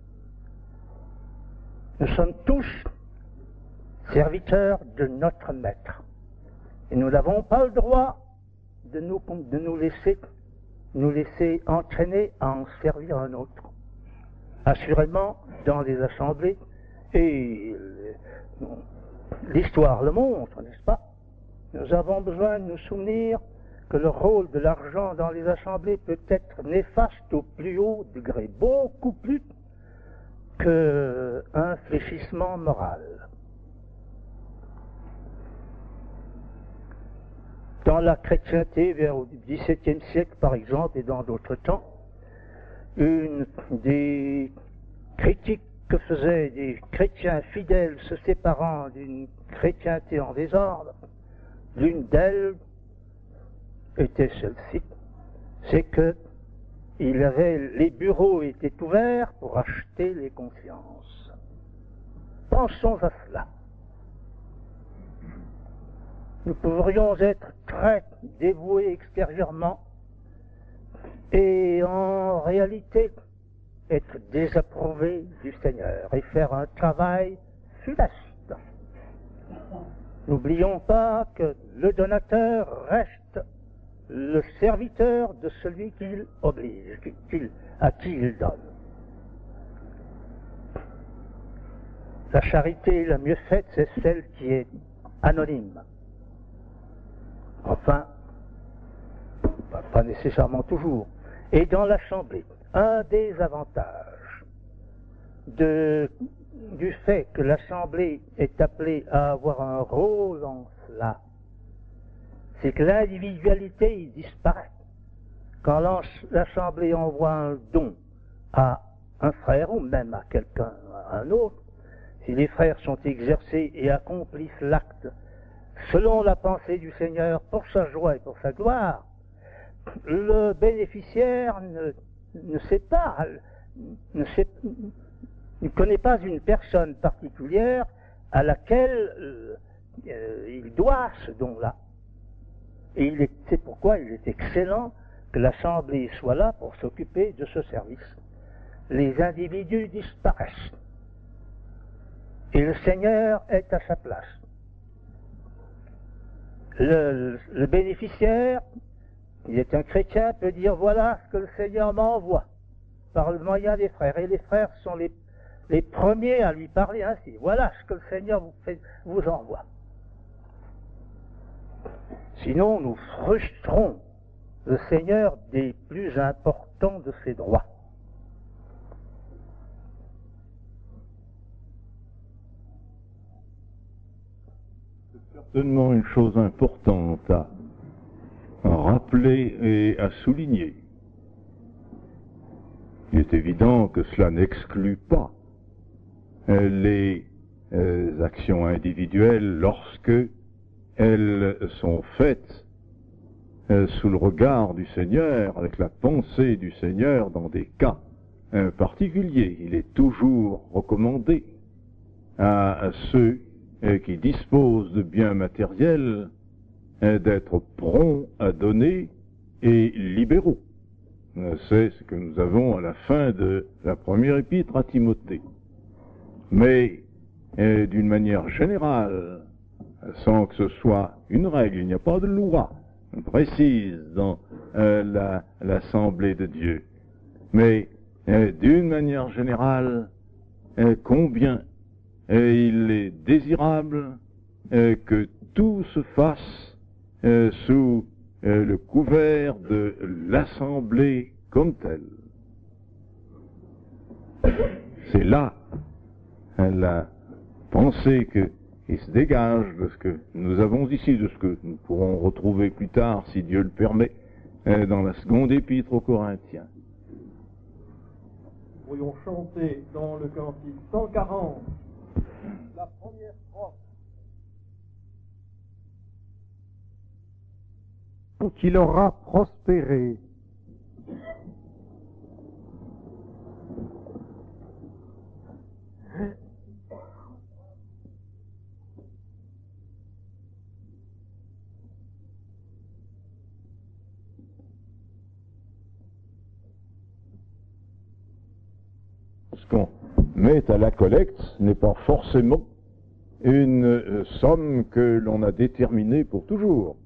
D: Nous sommes tous serviteurs de notre maître. Et nous n'avons pas le droit de nous laisser entraîner à en servir un autre. Assurément, dans les assemblées, et l'histoire le montre, n'est-ce pas? Nous avons besoin de nous souvenir que le rôle de l'argent dans les assemblées peut être néfaste au plus haut degré, beaucoup plus qu'un fléchissement moral. Dans la chrétienté, vers le XVIIe siècle par exemple, et dans d'autres temps, une des critiques que faisaient des chrétiens fidèles se séparant d'une chrétienté en désordre, l'une d'elles était celle-ci, c'est que les bureaux étaient ouverts pour acheter les consciences. Pensons à cela. Nous pourrions être très dévoués extérieurement et en réalité être désapprouvés du Seigneur et faire un travail funeste. N'oublions pas que le donateur reste le serviteur de celui qu'il oblige, à qui il donne. La charité la mieux faite, c'est celle qui est anonyme. Enfin, pas nécessairement toujours. Et dans l'Assemblée, un des avantages du fait que l'Assemblée est appelée à avoir un rôle en cela, c'est que l'individualité disparaît. Quand l'Assemblée envoie un don à un frère ou même à quelqu'un, à un autre, si les frères sont exercés et accomplissent l'acte selon la pensée du Seigneur pour sa joie et pour sa gloire, le bénéficiaire ne sait pas, ne connaît pas une personne particulière à laquelle il doit ce don-là. Et c'est pourquoi il est excellent que l'Assemblée soit là pour s'occuper de ce service. Les individus disparaissent. Et le Seigneur est à sa place. Le bénéficiaire, il est un chrétien, peut dire voilà ce que le Seigneur m'envoie par le moyen des frères. Et les frères sont les premiers à lui parler ainsi. Voilà ce que le Seigneur vous envoie. Sinon, nous frustrons le Seigneur des plus importants de ses droits.
B: Certainement une chose importante à rappeler et à souligner. Il est évident que cela n'exclut pas les actions individuelles lorsque elles sont faites sous le regard du Seigneur, avec la pensée du Seigneur dans des cas particuliers. Il est toujours recommandé à ceux qui disposent de biens matériels d'être prompts à donner et libéraux. C'est ce que nous avons à la fin de la première épître à Timothée. Mais d'une manière générale, sans que ce soit une règle, il n'y a pas de loi précise dans l'Assemblée de Dieu. Mais d'une manière générale, combien il est désirable que tout se fasse sous le couvert de l'Assemblée comme telle. C'est là la pensée qui se dégage de ce que nous avons ici, de ce que nous pourrons retrouver plus tard, si Dieu le permet, dans la seconde épître aux Corinthiens.
A: Nous pourrions chanter dans le cantique 140, la première strophe. Qu'il aura prospéré.
B: Ce qu'on met à la collecte n'est pas forcément une somme que l'on a déterminée pour toujours.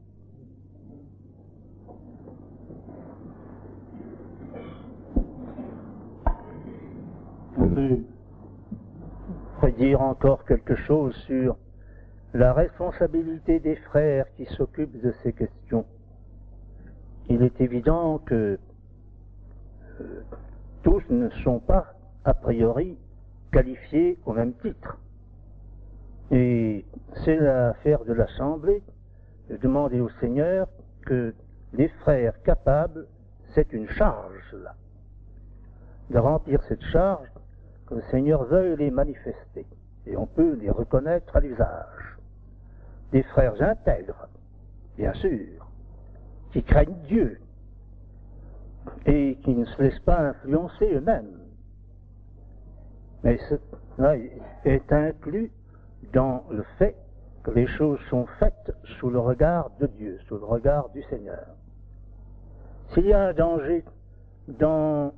D: Je voudrais dire encore quelque chose sur la responsabilité des frères qui s'occupent de ces questions. Il est évident que tous ne sont pas a priori qualifiés au même titre. Et c'est l'affaire de l'Assemblée de demander au Seigneur que les frères capables, c'est une charge là, de remplir cette charge, que le Seigneur veuille les manifester. Et on peut les reconnaître à l'usage. Des frères intègres, bien sûr, qui craignent Dieu et qui ne se laissent pas influencer eux-mêmes. Mais cela est inclus dans le fait que les choses sont faites sous le regard de Dieu, sous le regard du Seigneur. S'il y a un danger dans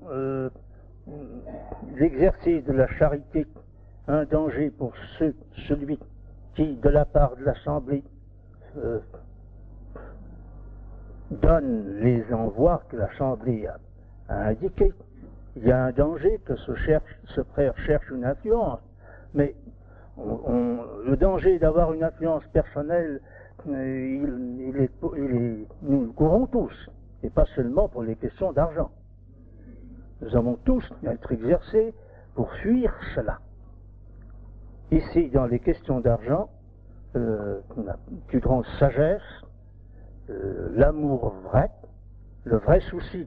D: l'exercice de la charité, un danger pour celui qui, de la part de l'Assemblée, donne les envois que l'Assemblée a indiqués, il y a un danger que ce frère cherche une influence. Mais le danger d'avoir une influence personnelle, nous le courons tous, et pas seulement pour les questions d'argent. Nous avons tous à être exercés pour fuir cela. Ici, dans les questions d'argent, la plus grande sagesse, l'amour vrai, le vrai souci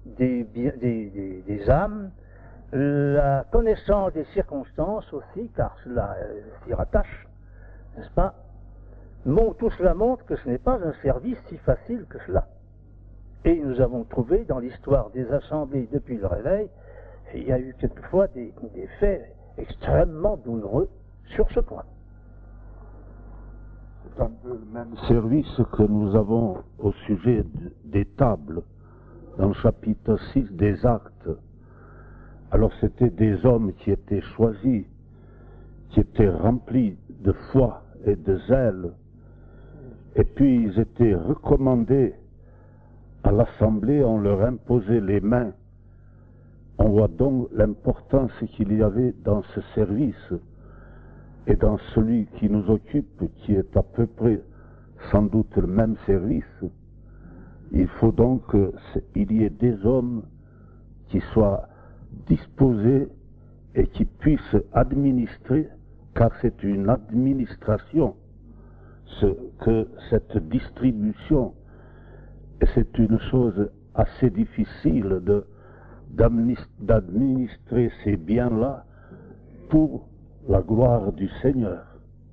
D: des âmes, la connaissance des circonstances aussi, car cela s'y rattache, n'est-ce pas? Tout cela montre que ce n'est pas un service si facile que cela. Et nous avons trouvé dans l'histoire des assemblées depuis le réveil, il y a eu quelquefois des faits extrêmement douloureux sur ce point.
E: C'est un peu le même service que nous avons au sujet des tables, dans le chapitre 6 des Actes. Alors c'était des hommes qui étaient choisis, qui étaient remplis de foi et de zèle, et puis ils étaient recommandés à l'Assemblée, on leur imposait les mains. On voit donc l'importance qu'il y avait dans ce service et dans celui qui nous occupe, qui est à peu près sans doute le même service. Il faut donc qu'il y ait des hommes qui soient disposés et qui puissent administrer, car c'est une administration, que cette distribution, et c'est une chose assez difficile d'administrer ces biens-là pour la gloire du Seigneur.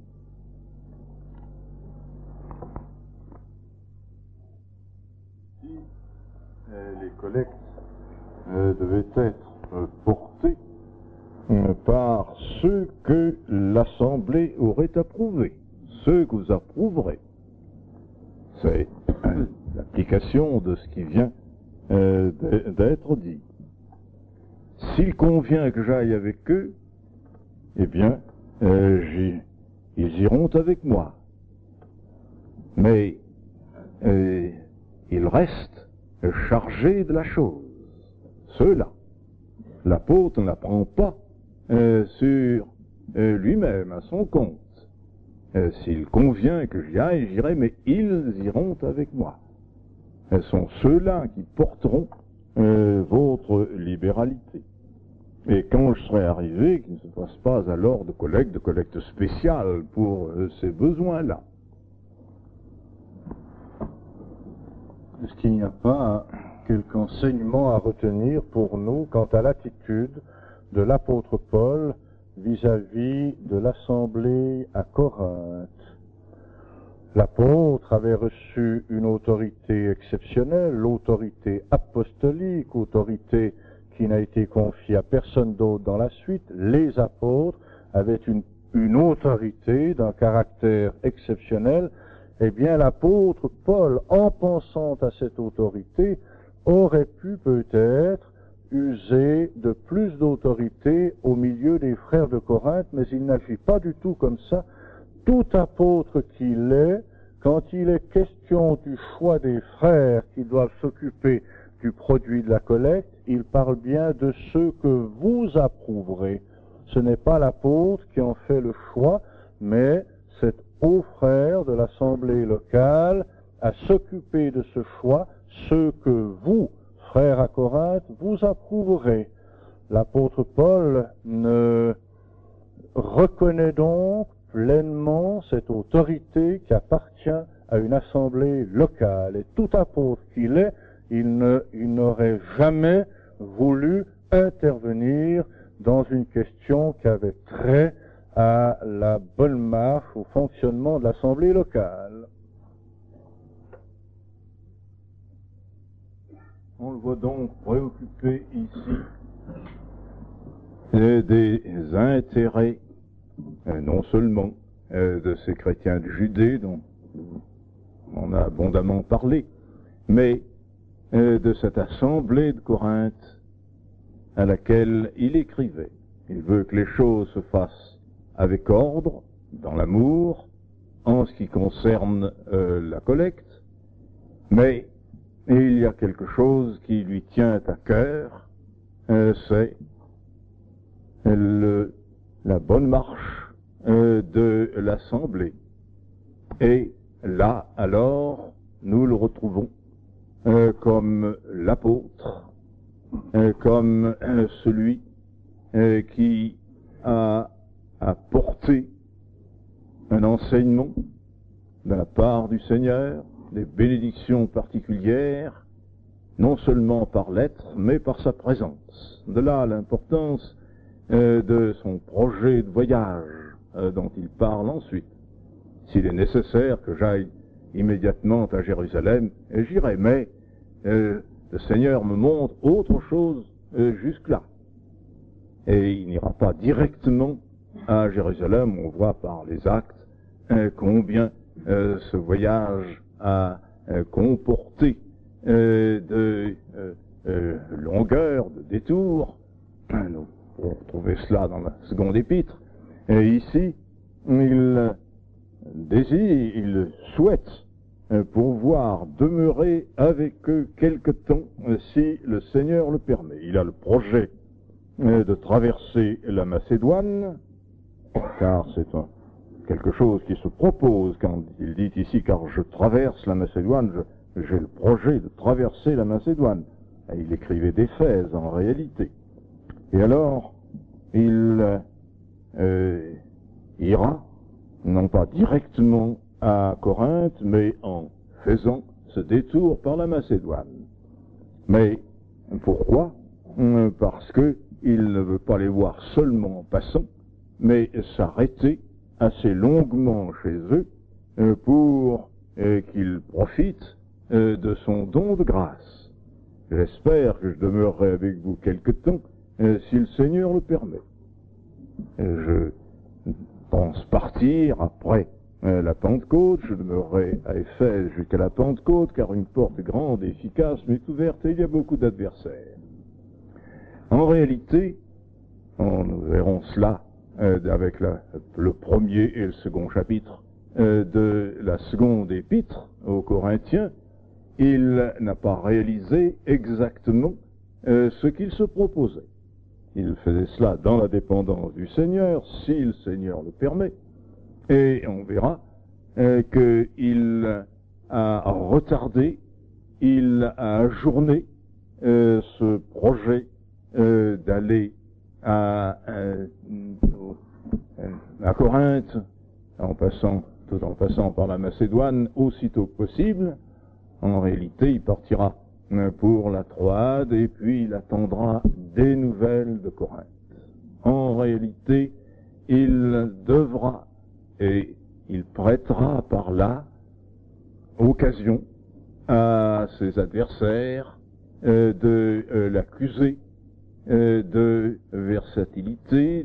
B: Si les collectes devaient être portées par ceux que l'Assemblée aurait approuvés, ceux que vous approuverez, c'est l'application de ce qui vient d'être dit. S'il convient que j'aille avec eux, eh bien, ils iront avec moi. Mais ils restent chargés de la chose. Ceux-là. L'apôtre ne la prend pas sur lui-même, à son compte. S'il convient que j'y aille, j'irai, mais ils iront avec moi. Ce sont ceux-là qui porteront votre libéralité. Et quand je serai arrivé, qu'il ne se passe pas alors de collecte spéciale pour ces besoins-là.
C: Est-ce qu'il n'y a pas quelque enseignement à retenir pour nous quant à l'attitude de l'apôtre Paul vis-à-vis de l'assemblée à Corinthe? L'apôtre avait reçu une autorité exceptionnelle, l'autorité apostolique, autorité qui n'a été confiée à personne d'autre dans la suite. Les apôtres avaient une autorité d'un caractère exceptionnel. Eh bien, l'apôtre Paul, en pensant à cette autorité, aurait pu peut-être user de plus d'autorité au milieu des frères de Corinthe, mais il n'agit pas du tout comme ça. Tout apôtre qu'il est, quand il est question du choix des frères qui doivent s'occuper du produit de la collecte, il parle bien de ceux que vous approuverez. Ce n'est pas l'apôtre qui en fait le choix, mais c'est aux frères de l'assemblée locale à s'occuper de ce choix, ceux que vous, frères à Corinthe, vous approuverez. L'apôtre Paul ne reconnaît donc pleinement cette autorité qui appartient à une assemblée locale. Et tout apôtre qu'il est, il n'aurait jamais voulu intervenir dans une question qui avait trait à la bonne marche, au fonctionnement de l'assemblée locale.
B: On le voit donc préoccupé ici des intérêts, non seulement de ces chrétiens de Judée dont on a abondamment parlé, mais de cette assemblée de Corinthe à laquelle il écrivait. Il veut que les choses se fassent avec ordre, dans l'amour, en ce qui concerne la collecte, mais il y a quelque chose qui lui tient à cœur, c'est la bonne marche de l'assemblée. Et là, alors, nous le retrouvons comme l'apôtre, comme celui qui a porté un enseignement de la part du Seigneur, des bénédictions particulières, non seulement par lettre, mais par sa présence. De là l'importance de son projet de voyage dont il parle ensuite. S'il est nécessaire que j'aille immédiatement à Jérusalem, j'irai, mais le Seigneur me montre autre chose jusque-là. Et il n'ira pas directement à Jérusalem. On voit par les actes combien ce voyage a comporté de longueur, de détours. Nous pouvons retrouver cela dans la seconde épître. Et ici, il désire, il souhaite pouvoir demeurer avec eux quelque temps, si le Seigneur le permet. Il a le projet de traverser la Macédoine, car c'est quelque chose qui se propose quand il dit ici, car je traverse la Macédoine, j'ai le projet de traverser la Macédoine. Et il écrivait d'Éphèse en réalité. Et alors, il ira, non pas directement à Corinthe, mais en faisant ce détour par la Macédoine. Mais pourquoi? Parce que il ne veut pas les voir seulement en passant, mais s'arrêter assez longuement chez eux pour qu'ils profitent de son don de grâce. J'espère que je demeurerai avec vous quelque temps, si le Seigneur le permet. Je pense partir après la Pentecôte. Je demeurerai à Éphèse jusqu'à la Pentecôte, car une porte grande et efficace m'est ouverte et il y a beaucoup d'adversaires. En réalité, nous verrons cela avec le premier et le second chapitre de la seconde épître aux Corinthiens, il n'a pas réalisé exactement ce qu'il se proposait. Il faisait cela dans la dépendance du Seigneur, si le Seigneur le permet, et on verra qu'il a retardé, il a ajourné ce projet d'aller à Corinthe, tout en passant par la Macédoine, aussitôt que possible. En réalité, il partira pour la Troade et puis il attendra des nouvelles de Corinthe. En réalité, il devra et il prêtera par là occasion à ses adversaires de l'accuser de versatilité,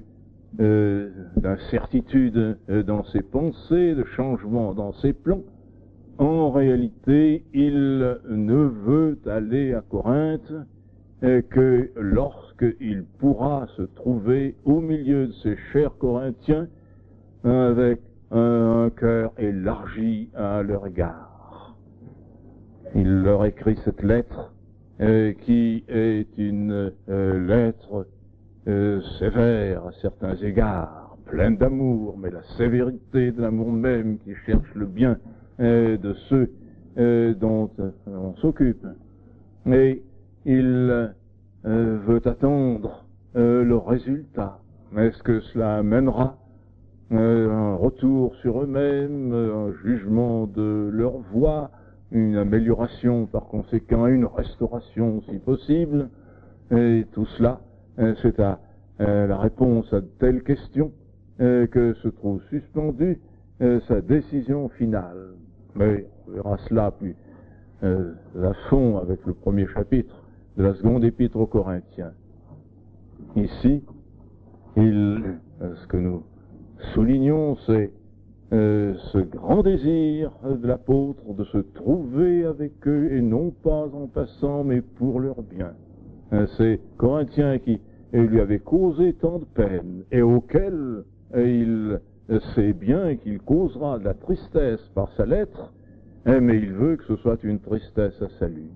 B: d'incertitude dans ses pensées, de changement dans ses plans. En réalité, il ne veut aller à Corinthe que lorsqu'il pourra se trouver au milieu de ces chers Corinthiens avec un cœur élargi à leur égard. Il leur écrit cette lettre qui est une lettre sévère à certains égards, pleine d'amour, mais la sévérité de l'amour même qui cherche le bien de ceux dont on s'occupe. Mais il veut attendre le résultat est-ce que cela amènera un retour sur eux-mêmes, un jugement de leur voie, une amélioration par conséquent, une restauration si possible? Et tout cela, c'est à la réponse à de telles questions que se trouve suspendue sa décision finale. Mais on verra cela plus à fond avec le premier chapitre de la seconde épître aux Corinthiens. Ici, ce que nous soulignons, c'est ce grand désir de l'apôtre de se trouver avec eux, et non pas en passant, mais pour leur bien. Ces Corinthiens qui lui avaient causé tant de peine, et auxquels il sait bien qu'il causera de la tristesse par sa lettre, mais il veut que ce soit une tristesse à salut.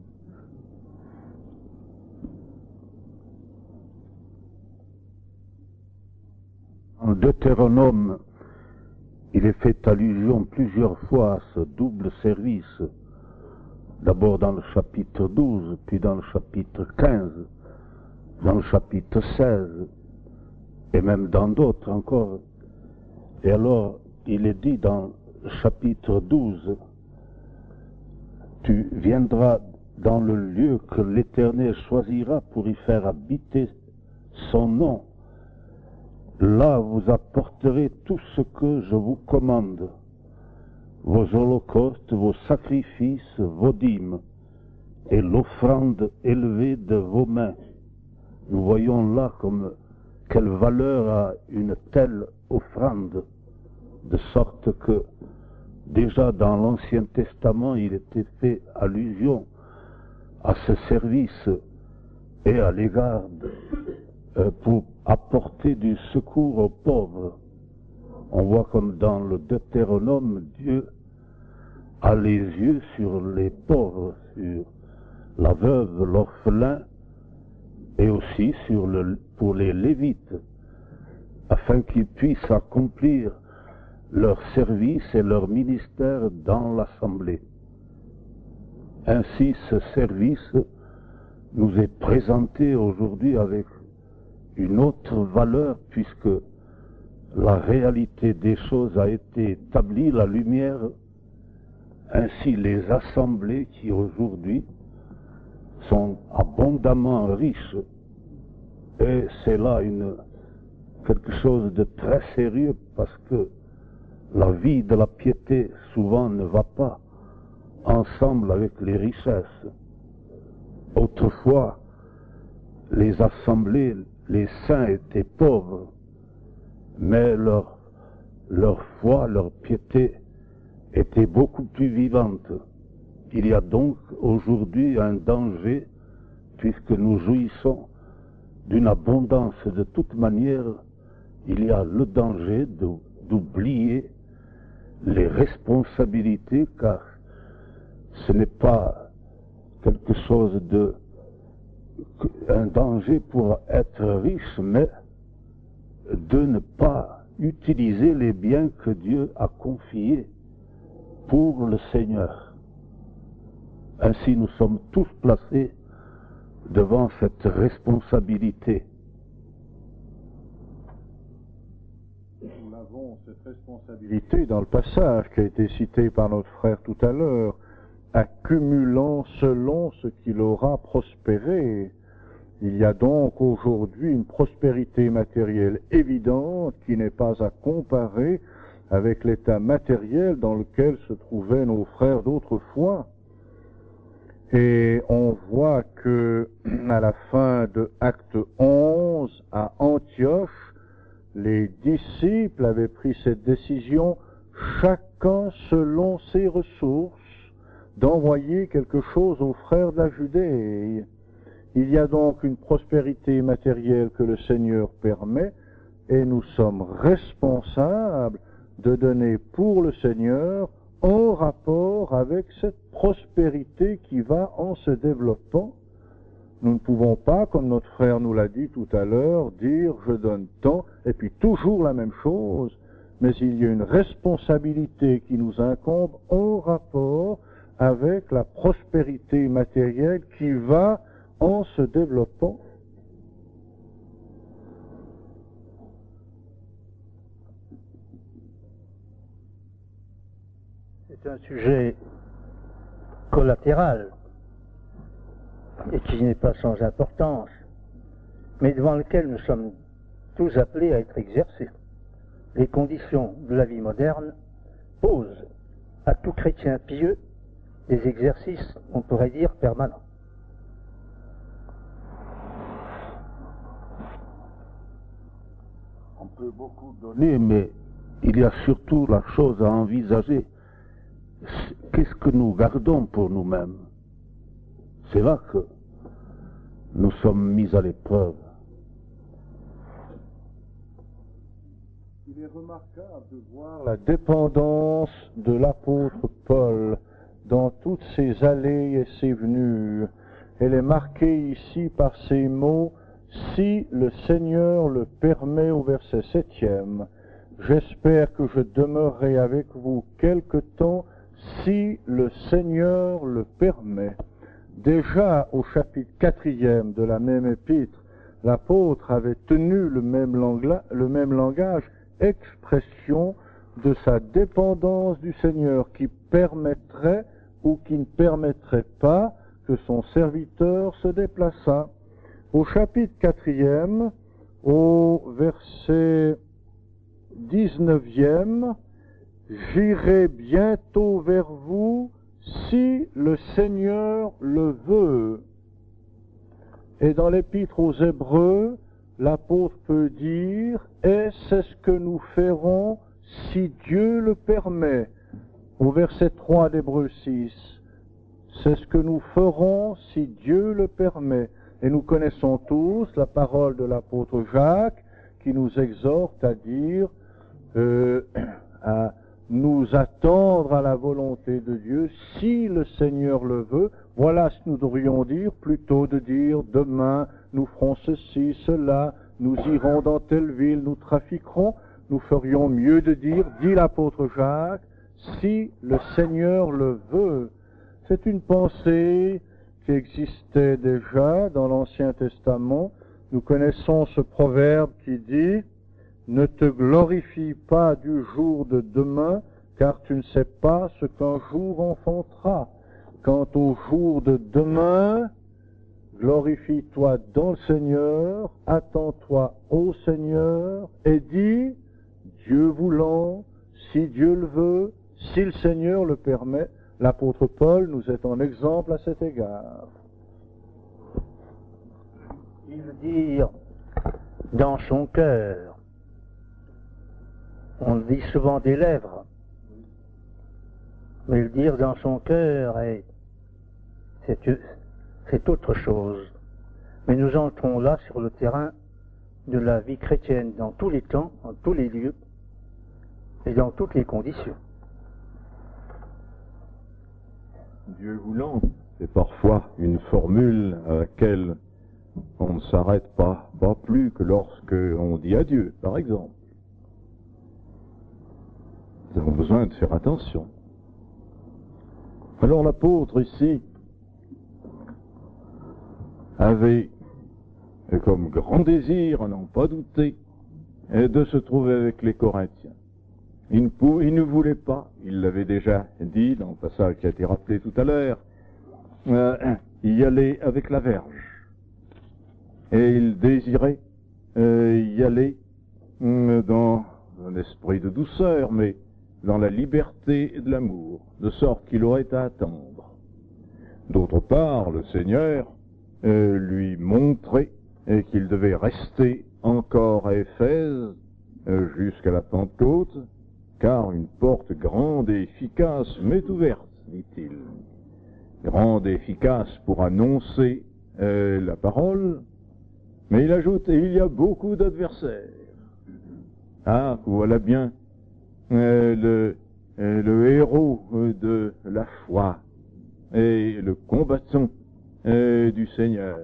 E: En Deutéronome, il est fait allusion plusieurs fois à ce double service. D'abord dans le chapitre 12, puis dans le chapitre 15, dans le chapitre 16, et même dans d'autres encore. Et alors, il est dit dans le chapitre 12, « Tu viendras dans le lieu que l'Éternel choisira pour y faire habiter son nom. Là, vous apporterez tout ce que je vous commande, vos holocaustes, vos sacrifices, vos dîmes, et l'offrande élevée de vos mains. » Nous voyons là comme quelle valeur a une telle offrande, de sorte que déjà dans l'Ancien Testament, il était fait allusion à ce service et à l'égard pour apporter du secours aux pauvres. On voit comme dans le Deutéronome, Dieu a les yeux sur les pauvres, sur la veuve, l'orphelin, et aussi pour les Lévites, afin qu'ils puissent accomplir leur service et leur ministère dans l'Assemblée. Ainsi, ce service nous est présenté aujourd'hui avec une autre valeur, puisque la réalité des choses a été établie, la lumière. Ainsi, les assemblées qui aujourd'hui sont abondamment riches, et c'est là quelque chose de très sérieux, parce que la vie de la piété souvent ne va pas ensemble avec les richesses. Autrefois, les assemblées, les saints étaient pauvres, mais leur foi, leur piété était beaucoup plus vivante. Il y a donc aujourd'hui un danger, puisque nous jouissons d'une abondance de toute manière, il y a le danger d'oublier les responsabilités, car ce n'est pas quelque chose un danger pour être riche, mais de ne pas utiliser les biens que Dieu a confiés pour le Seigneur. Ainsi, nous sommes tous placés devant cette responsabilité.
C: Nous avons cette responsabilité dans le passage qui a été cité par notre frère tout à l'heure, accumulant selon ce qu'il aura prospéré. Il y a donc aujourd'hui une prospérité matérielle évidente qui n'est pas à comparer avec l'état matériel dans lequel se trouvaient nos frères d'autrefois. Et on voit que à la fin de Acte 11, à Antioche, les disciples avaient pris cette décision, chacun selon ses ressources, d'envoyer quelque chose aux frères de la Judée. Il y a donc une prospérité matérielle que le Seigneur permet, et nous sommes responsables de donner pour le Seigneur en rapport avec cette prospérité qui va en se développant. Nous ne pouvons pas, comme notre frère nous l'a dit tout à l'heure, dire je donne tant, et puis toujours la même chose, mais il y a une responsabilité qui nous incombe en rapport avec la prospérité matérielle qui va en se développant.
D: C'est un sujet collatéral et qui n'est pas sans importance, mais devant lequel nous sommes tous appelés à être exercés. Les conditions de la vie moderne posent à tout chrétien pieux des exercices, on pourrait dire, permanents.
E: On peut beaucoup donner, mais il y a surtout la chose à envisager. Qu'est-ce que nous gardons pour nous-mêmes? C'est là que nous sommes mis à l'épreuve.
C: Il est remarquable de voir la dépendance de l'apôtre Paul dans toutes ses allées et ses venues. Elle est marquée ici par ces mots « Si le Seigneur le permet » au verset 7e. J'espère que je demeurerai avec vous quelque temps si le Seigneur le permet. Déjà au chapitre 4e de la même épître, l'apôtre avait tenu le même langage, expression de sa dépendance du Seigneur qui permettrait ou qui ne permettrait pas que son serviteur se déplaçât. Au chapitre 4e, au verset 19e, « J'irai bientôt vers vous si le Seigneur le veut. » Et dans l'épître aux Hébreux, l'apôtre peut dire « Et c'est ce que nous ferons si Dieu le permet. » Au verset 3 d'Hébreux 6, « C'est ce que nous ferons si Dieu le permet. » Et nous connaissons tous la parole de l'apôtre Jacques qui nous exhorte à dire, à nous attendre à la volonté de Dieu si le Seigneur le veut. Voilà ce que nous devrions dire, plutôt de dire demain nous ferons ceci, cela, nous irons dans telle ville, nous trafiquerons. Nous ferions mieux de dire, dit l'apôtre Jacques, si le Seigneur le veut. C'est une pensée qui existait déjà dans l'Ancien Testament. Nous connaissons ce proverbe qui dit « Ne te glorifie pas du jour de demain, car tu ne sais pas ce qu'un jour enfantera. Quant au jour de demain, glorifie-toi dans le Seigneur, attends-toi au Seigneur, et dis, Dieu voulant, si Dieu le veut, si le Seigneur le permet. » L'apôtre Paul nous est en exemple à cet égard.
D: Il veut dire dans son cœur. On le dit souvent des lèvres, mais le dire dans son cœur, c'est autre chose. Mais nous entrons là sur le terrain de la vie chrétienne dans tous les temps, en tous les lieux et dans toutes les conditions.
B: Dieu voulant, c'est parfois une formule à laquelle on ne s'arrête pas plus que lorsque on dit adieu, par exemple. Nous avons besoin de faire attention. Alors l'apôtre ici avait comme grand désir, à n'en pas douter, de se trouver avec les Corinthiens. Il ne voulait pas, il l'avait déjà dit dans le passage qui a été rappelé tout à l'heure, y aller avec la verge. Et il désirait y aller dans un esprit de douceur, mais dans la liberté et de l'amour, de sorte qu'il aurait à attendre. D'autre part, le Seigneur lui montrait qu'il devait rester encore à Éphèse jusqu'à la Pentecôte, car une porte grande et efficace m'est ouverte, dit-il. Grande et efficace pour annoncer la parole, mais il ajoute, et il y a beaucoup d'adversaires. Ah, voilà bien le héros de la foi et le combattant du Seigneur,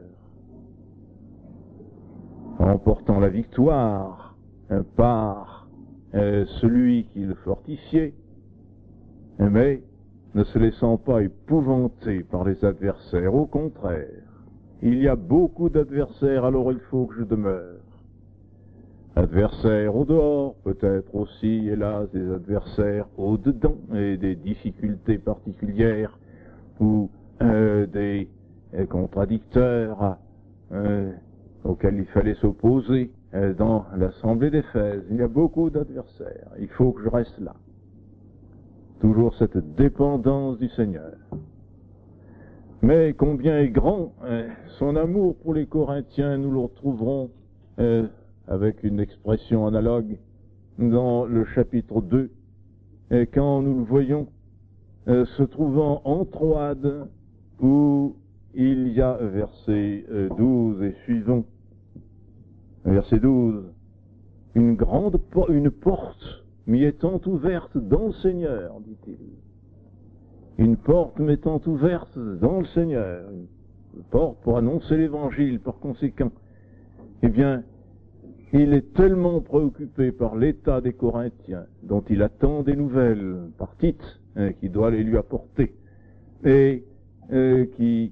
B: remportant la victoire par celui qui le fortifiait, mais ne se laissant pas épouvanter par les adversaires. Au contraire, il y a beaucoup d'adversaires, alors il faut que je demeure. adversaires au dehors, peut-être aussi, hélas, des adversaires au dedans, et des difficultés particulières, ou des contradicteurs auxquels il fallait s'opposer dans l'assemblée d'Éphèse. Il y a beaucoup d'adversaires. Il faut que je reste là. Toujours cette dépendance du Seigneur. Mais combien est grand son amour pour les Corinthiens, nous le retrouverons avec une expression analogue dans le chapitre 2, quand nous le voyons se trouvant en Troade, où il y a verset 12 et suivant, verset 12, une porte m'y étant ouverte dans le Seigneur, dit-il. Une porte m'étant ouverte dans le Seigneur, une porte pour annoncer l'Évangile, par conséquent. Eh bien, il est tellement préoccupé par l'état des Corinthiens, dont il attend des nouvelles par Tite, qui doit les lui apporter, et qu'il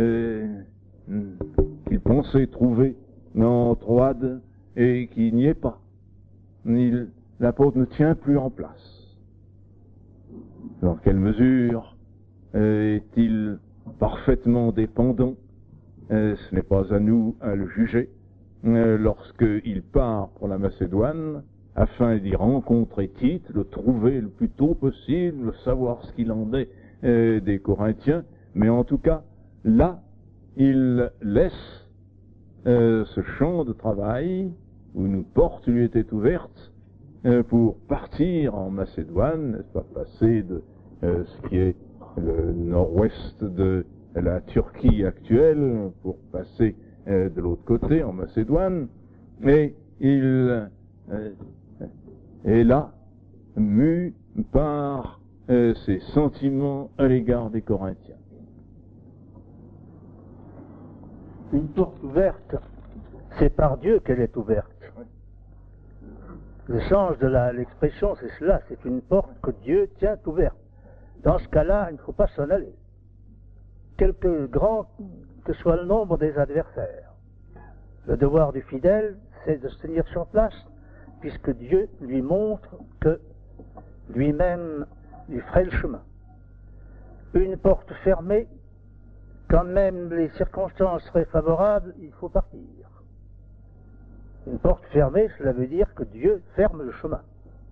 B: pensait trouver dans Troade, et qui n'y est pas. L'apôtre ne tient plus en place. Dans quelle mesure est-il parfaitement dépendant? Ce n'est pas à nous à le juger. Lorsqu'il part pour la Macédoine, afin d'y rencontrer Tite, le trouver le plus tôt possible, savoir ce qu'il en est des Corinthiens, mais en tout cas, là, il laisse ce champ de travail, où une porte lui était ouverte, pour partir en Macédoine, n'est-ce pas, passer de ce qui est le nord-ouest de la Turquie actuelle, pour passer de l'autre côté, en Macédoine, et il est là, mu par ses sentiments à l'égard des Corinthiens.
D: Une porte ouverte, c'est par Dieu qu'elle est ouverte. Le sens de l'expression, c'est cela, c'est une porte que Dieu tient ouverte. Dans ce cas-là, il ne faut pas s'en aller. Quelque grand que soit le nombre des adversaires. Le devoir du fidèle, c'est de se tenir sur place, puisque Dieu lui montre que lui-même lui ferait le chemin. Une porte fermée, quand même les circonstances seraient favorables, il faut partir. Une porte fermée, cela veut dire que Dieu ferme le chemin.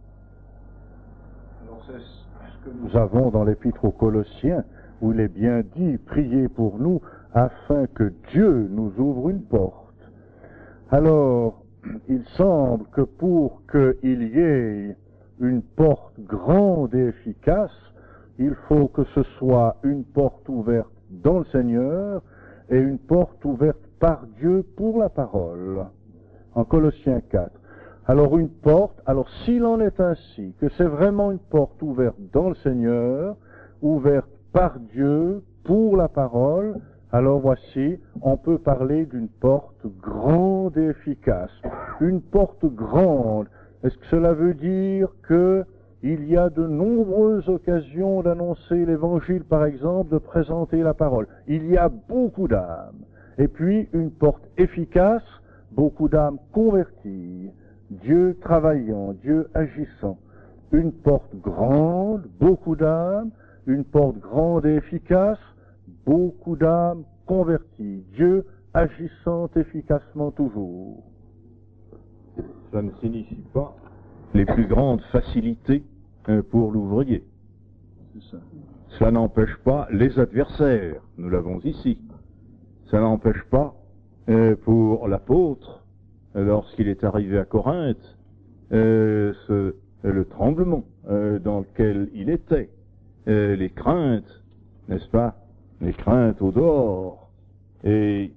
C: Alors c'est ce que nous avons dans l'épître aux Colossiens, où il est bien dit, priez pour nous, afin que Dieu nous ouvre une porte. Alors, il semble que pour qu'il y ait une porte grande et efficace, il faut que ce soit une porte ouverte dans le Seigneur et une porte ouverte par Dieu pour la parole. En Colossiens 4. Alors une porte, alors s'il en est ainsi, que c'est vraiment une porte ouverte dans le Seigneur, ouverte par Dieu pour la parole, alors voici, on peut parler d'une porte grande et efficace. Une porte grande, est-ce que cela veut dire que il y a de nombreuses occasions d'annoncer l'Évangile, par exemple, de présenter la parole? Il y a beaucoup d'âmes. Et puis, une porte efficace, beaucoup d'âmes converties, Dieu travaillant, Dieu agissant. Une porte grande, beaucoup d'âmes, une porte grande et efficace, beaucoup d'âmes converties, Dieu agissant efficacement toujours.
B: Ça ne signifie pas les plus grandes facilités pour l'ouvrier. Cela n'empêche pas les adversaires, nous l'avons ici. Ça n'empêche pas pour l'apôtre, lorsqu'il est arrivé à Corinthe, le tremblement dans lequel il était, les craintes, n'est-ce pas, les craintes au dehors, et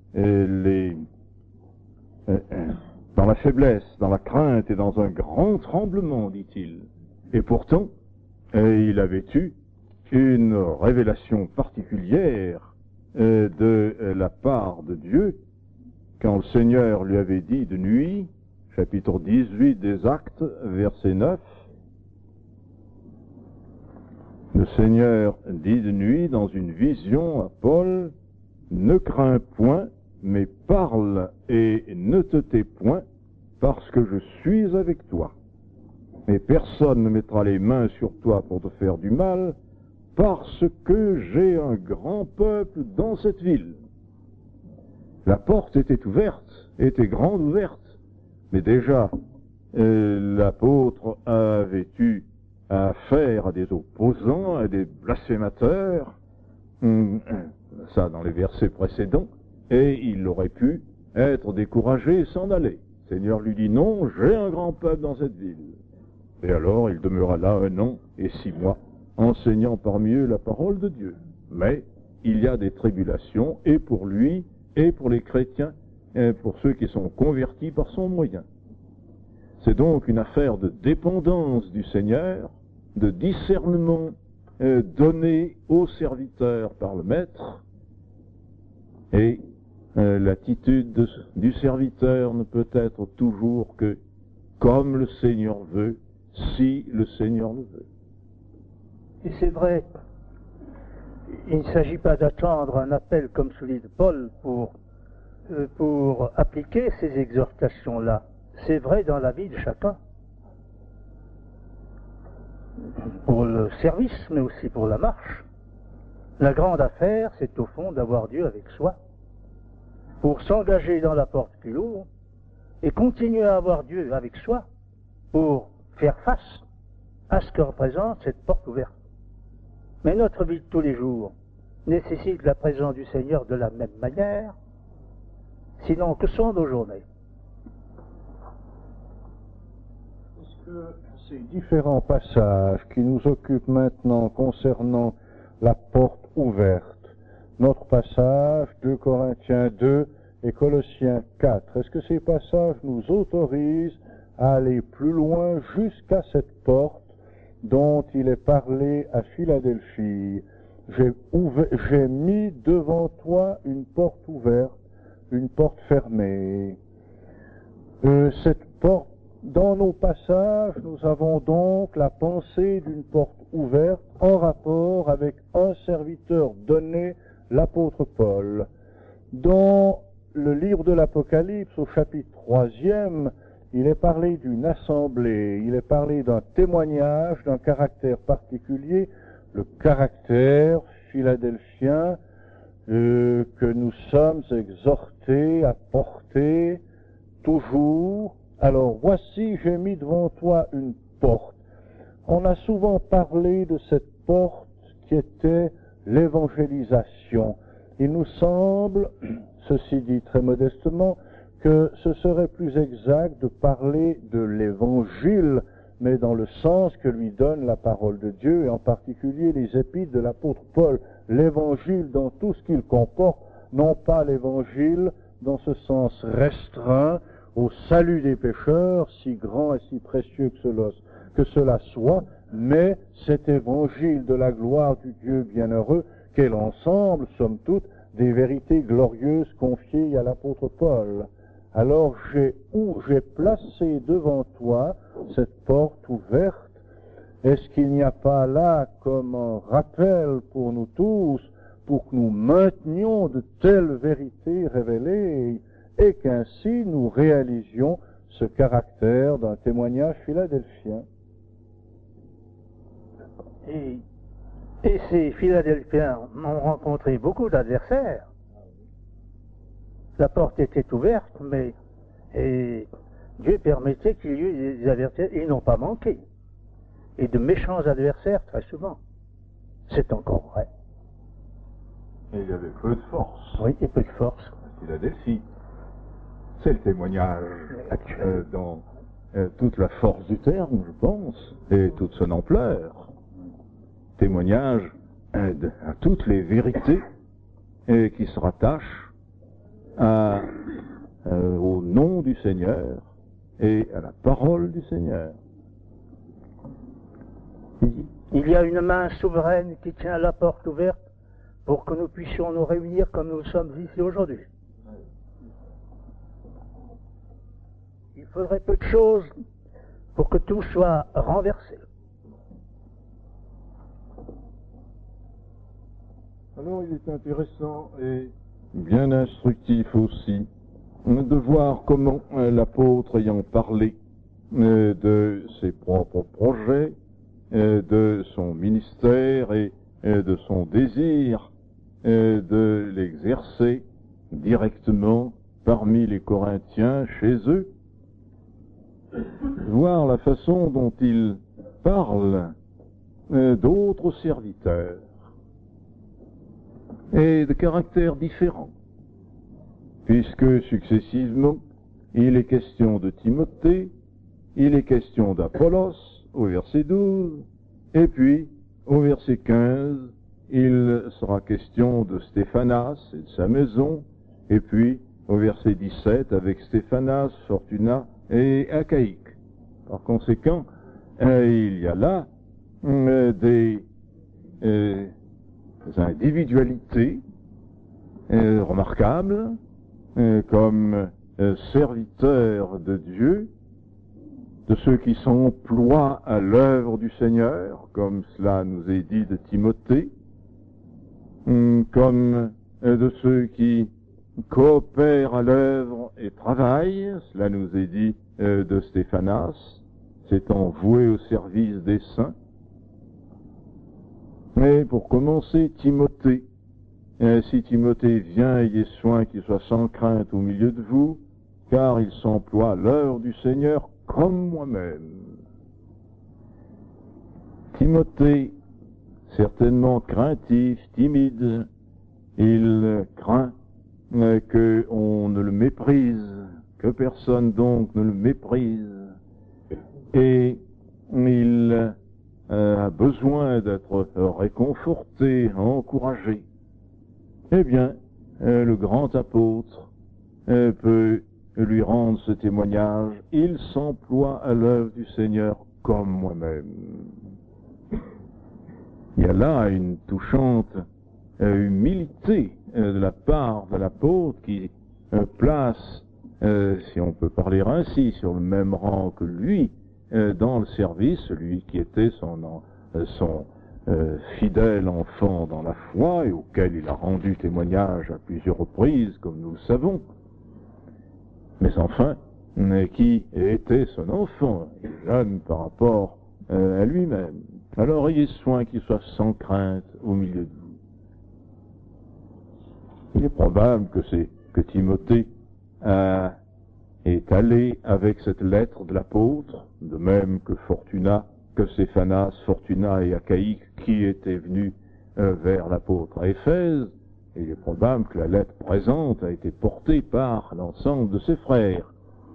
B: dans la faiblesse, dans la crainte et dans un grand tremblement, dit-il. Et pourtant, il avait eu une révélation particulière de la part de Dieu, quand le Seigneur lui avait dit de nuit, chapitre 18 des Actes, verset 9, le Seigneur dit de nuit dans une vision à Paul, « Ne crains point, mais parle et ne te tais point, parce que je suis avec toi. Et personne ne mettra les mains sur toi pour te faire du mal, parce que j'ai un grand peuple dans cette ville. La porte était ouverte, était grande ouverte, mais déjà, l'apôtre avait eu affaire à des opposants, à des blasphémateurs, ça dans les versets précédents, et il aurait pu être découragé et s'en aller. Le Seigneur lui dit non, j'ai un grand peuple dans cette ville. Et alors il demeura là 1 an et 6 mois, enseignant parmi eux la parole de Dieu. Mais il y a des tribulations, et pour lui, et pour les chrétiens, et pour ceux qui sont convertis par son moyen. C'est donc une affaire de dépendance du Seigneur, de discernement donné au serviteur par le Maître, et l'attitude du serviteur ne peut être toujours que comme le Seigneur veut, si le Seigneur le veut.
D: Et c'est vrai, il ne s'agit pas d'attendre un appel comme celui de Paul pour appliquer ces exhortations-là. C'est vrai dans la vie de chacun. Pour le service, mais aussi pour la marche. La grande affaire, c'est au fond d'avoir Dieu avec soi, pour s'engager dans la porte qu'il ouvre, et continuer à avoir Dieu avec soi, pour faire face à ce que représente cette porte ouverte. Mais notre vie de tous les jours nécessite la présence du Seigneur de la même manière, sinon que sont nos journées?
C: Est-ce que ces différents passages qui nous occupent maintenant concernant la porte ouverte, notre passage 2 Corinthiens 2 et Colossiens 4, est-ce que ces passages nous autorisent à aller plus loin jusqu'à cette porte dont il est parlé à Philadelphie? J'ai mis devant toi une porte ouverte, une porte fermée. Cette porte, dans nos passages, nous avons donc la pensée d'une porte ouverte en rapport avec un serviteur donné, l'apôtre Paul. Dans le livre de l'Apocalypse, au chapitre 3e, il est parlé d'une assemblée, il est parlé d'un témoignage, d'un caractère particulier, le caractère philadelphien que nous sommes exhortés à porter toujours. Alors, voici, j'ai mis devant toi une porte. On a souvent parlé de cette porte qui était l'évangélisation. Il nous semble, ceci dit très modestement, que ce serait plus exact de parler de l'évangile, mais dans le sens que lui donne la parole de Dieu, et en particulier les épîtres de l'apôtre Paul. L'évangile dans tout ce qu'il comporte, non pas l'évangile dans ce sens restreint au salut des pécheurs, si grand et si précieux que cela soit, mais cet évangile de la gloire du Dieu bienheureux, qu'est l'ensemble, somme toute, des vérités glorieuses confiées à l'apôtre Paul. Alors j'ai placé devant toi cette porte ouverte. Est-ce qu'il n'y a pas là comme un rappel pour nous tous, pour que nous maintenions de telles vérités révélées et qu'ainsi nous réalisions ce caractère d'un témoignage philadelphien?
D: Et ces Philadelphiens ont rencontré beaucoup d'adversaires. La porte était ouverte, mais Dieu permettait qu'il y ait des adversaires, et ils n'ont pas manqué. Et de méchants adversaires, très souvent. C'est encore vrai.
B: Et il y avait peu de force.
D: Oui, et peu de force.
B: Philadelphie. C'est le témoignage
D: actuel.
B: Dans toute la force du terme, je pense, et toute son ampleur. Témoignage à toutes les vérités qui se rattachent au nom du Seigneur et à la parole du Seigneur.
D: Il y a une main souveraine qui tient la porte ouverte pour que nous puissions nous réunir comme nous sommes ici aujourd'hui. Il faudrait peu de choses pour que tout soit renversé.
B: Alors il est intéressant et bien instructif aussi de voir comment l'apôtre, ayant parlé de ses propres projets, de son ministère et de son désir de l'exercer directement parmi les Corinthiens, chez eux, voir la façon dont il parle d'autres serviteurs et de caractères différents, puisque successivement il est question de Timothée, il est question d'Apollos au verset 12, et puis au verset 15 il sera question de Stéphanas et de sa maison, et puis au verset 17 avec Stéphanas, Fortuna et Achaïque. Par conséquent, il y a là des individualités remarquables comme serviteurs de Dieu, de ceux qui s'emploient à l'œuvre du Seigneur, comme cela nous est dit de Timothée, comme de ceux qui coopèrent à l'œuvre et travaillent, cela nous est dit de Stéphanas, s'étant voué au service des saints. Mais pour commencer, Timothée, si Timothée vient, ayez soin qu'il soit sans crainte au milieu de vous, car il s'emploie à l'œuvre du Seigneur comme moi-même. Timothée, certainement craintif, timide, il craint qu'on ne le méprise, que personne donc ne le méprise, et il a besoin d'être réconforté, encouragé. Eh bien, le grand apôtre peut lui rendre ce témoignage. Il s'emploie à l'œuvre du Seigneur comme moi-même. Il y a là une touchante humilité de la part de l'apôtre qui place, si on peut parler ainsi, sur le même rang que lui, dans le service, celui qui était son fidèle enfant dans la foi et auquel il a rendu témoignage à plusieurs reprises, comme nous le savons. Mais enfin, qui était son enfant, jeune par rapport à lui-même. Alors ayez soin qu'il soit sans crainte au milieu de vous. Il est probable que Timothée est allé avec cette lettre de l'apôtre, de même que Fortuna, que Stéphanas, Fortuna et Achaïque qui étaient venus vers l'apôtre à Éphèse. Il est probable que la lettre présente a été portée par l'ensemble de ses frères.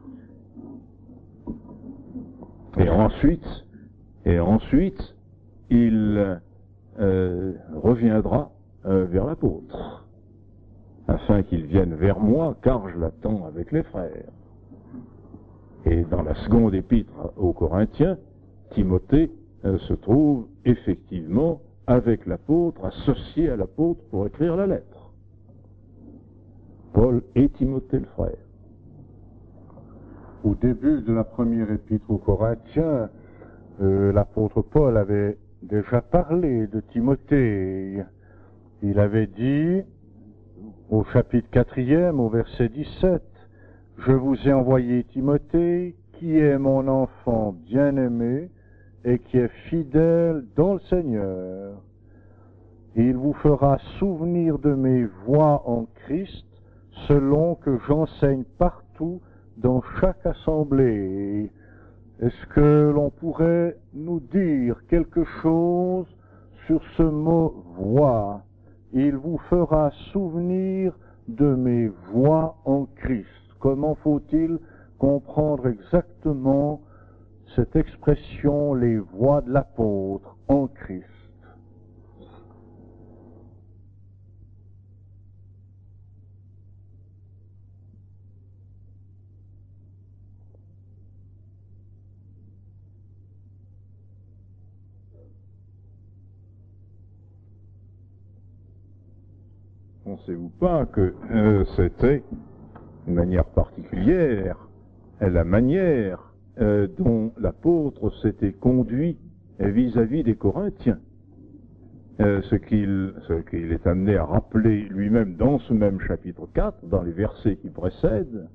B: Et ensuite, il reviendra vers l'apôtre, afin qu'il vienne vers moi, car je l'attends avec les frères. Et dans la seconde épître aux Corinthiens, Timothée se trouve effectivement avec l'apôtre, associé à l'apôtre pour écrire la lettre. Paul et Timothée le frère.
C: Au début de la première épître aux Corinthiens, l'apôtre Paul avait déjà parlé de Timothée. Il avait dit, au chapitre 4e, au verset 17, « Je vous ai envoyé Timothée, qui est mon enfant bien-aimé, et qui est fidèle dans le Seigneur. Il vous fera souvenir de mes voies en Christ, selon que j'enseigne partout dans chaque assemblée. » Est-ce que l'on pourrait nous dire quelque chose sur ce mot « voix »? Il vous fera souvenir de mes voies en Christ. Comment faut-il comprendre exactement cette expression, les voies de l'apôtre en Christ?
B: Pensez-vous pas que c'était une manière particulière, la manière dont l'apôtre s'était conduit vis-à-vis des Corinthiens? ce qu'il est amené à rappeler lui-même dans ce même chapitre 4, dans les versets qui précèdent,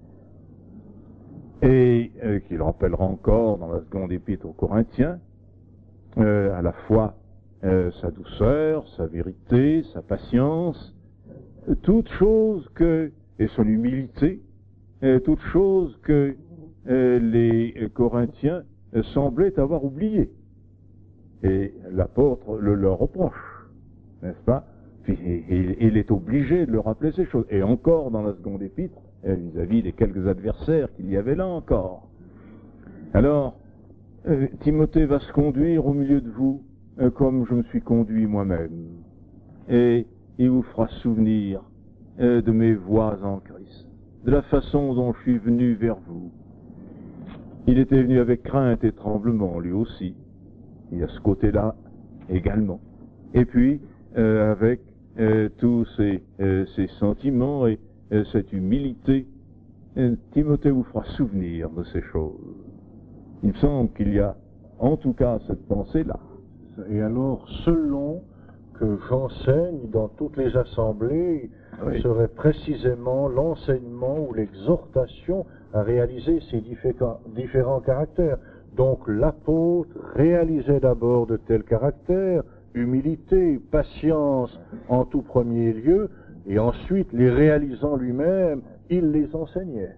B: et qu'il rappellera encore dans la seconde épître aux Corinthiens, à la fois sa douceur, sa vérité, sa patience, toute chose et son humilité, toute chose que les Corinthiens semblaient avoir oublié. Et l'apôtre le leur reproche, n'est-ce pas? Puis il est obligé de leur rappeler ces choses. Et encore dans la seconde épître, vis-à-vis des quelques adversaires qu'il y avait là encore. Alors, Timothée va se conduire au milieu de vous comme je me suis conduit moi-même. Et il vous fera souvenir de mes voies en Christ, de la façon dont je suis venu vers vous. Il était venu avec crainte et tremblement, lui aussi. Il y a ce côté-là également. Et puis, avec tous ces sentiments et cette humilité, Timothée vous fera souvenir de ces choses. Il me semble qu'il y a en tout cas cette pensée-là.
C: Et alors, selon que j'enseigne dans toutes les assemblées,
B: Oui.
C: serait précisément l'enseignement ou l'exhortation à réaliser ces différents caractères. Donc l'apôtre réalisait d'abord de tels caractères, humilité, patience en tout premier lieu, et ensuite, les réalisant lui-même, il les enseignait.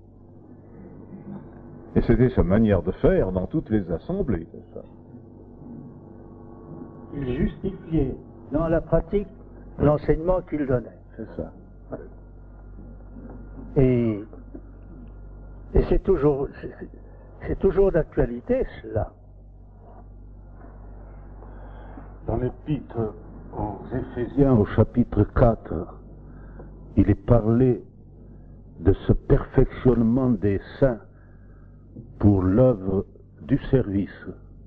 B: Et c'était sa manière de faire dans toutes les assemblées. C'est ça.
D: Il justifiait dans la pratique l'enseignement qu'il donnait.
C: C'est ça.
D: Et c'est toujours d'actualité, cela.
E: Dans l'épître aux Éphésiens, au chapitre 4, il est parlé de ce perfectionnement des saints pour l'œuvre du service.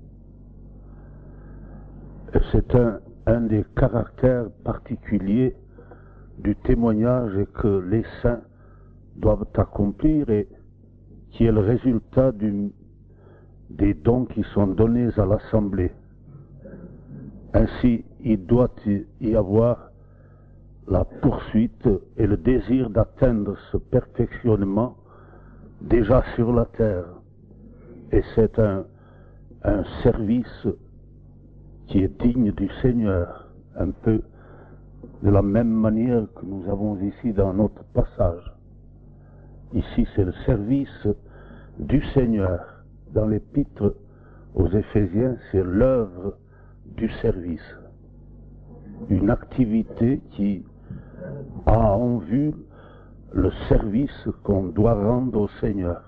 E: C'est un des caractères particuliers du témoignage que les saints doivent accomplir et qui est le résultat des dons qui sont donnés à l'Assemblée. Ainsi, il doit y avoir la poursuite et le désir d'atteindre ce perfectionnement déjà sur la terre. Et c'est un service qui est digne du Seigneur, un peu de la même manière que nous avons ici dans notre passage. Ici, c'est le service du Seigneur. Dans l'épître aux Éphésiens, c'est l'œuvre du service. Une activité qui a en vue le service qu'on doit rendre au Seigneur.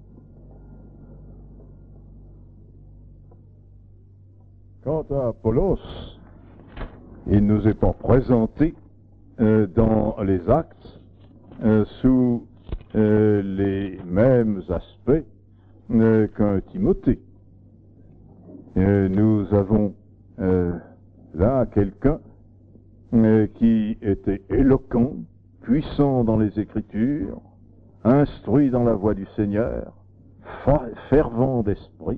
B: Quant à Apollos, il ne nous est pas présenté dans les Actes sous les mêmes aspects qu'un Timothée. Nous avons là quelqu'un qui était éloquent, puissant dans les Écritures, instruit dans la voie du Seigneur, fervent d'esprit,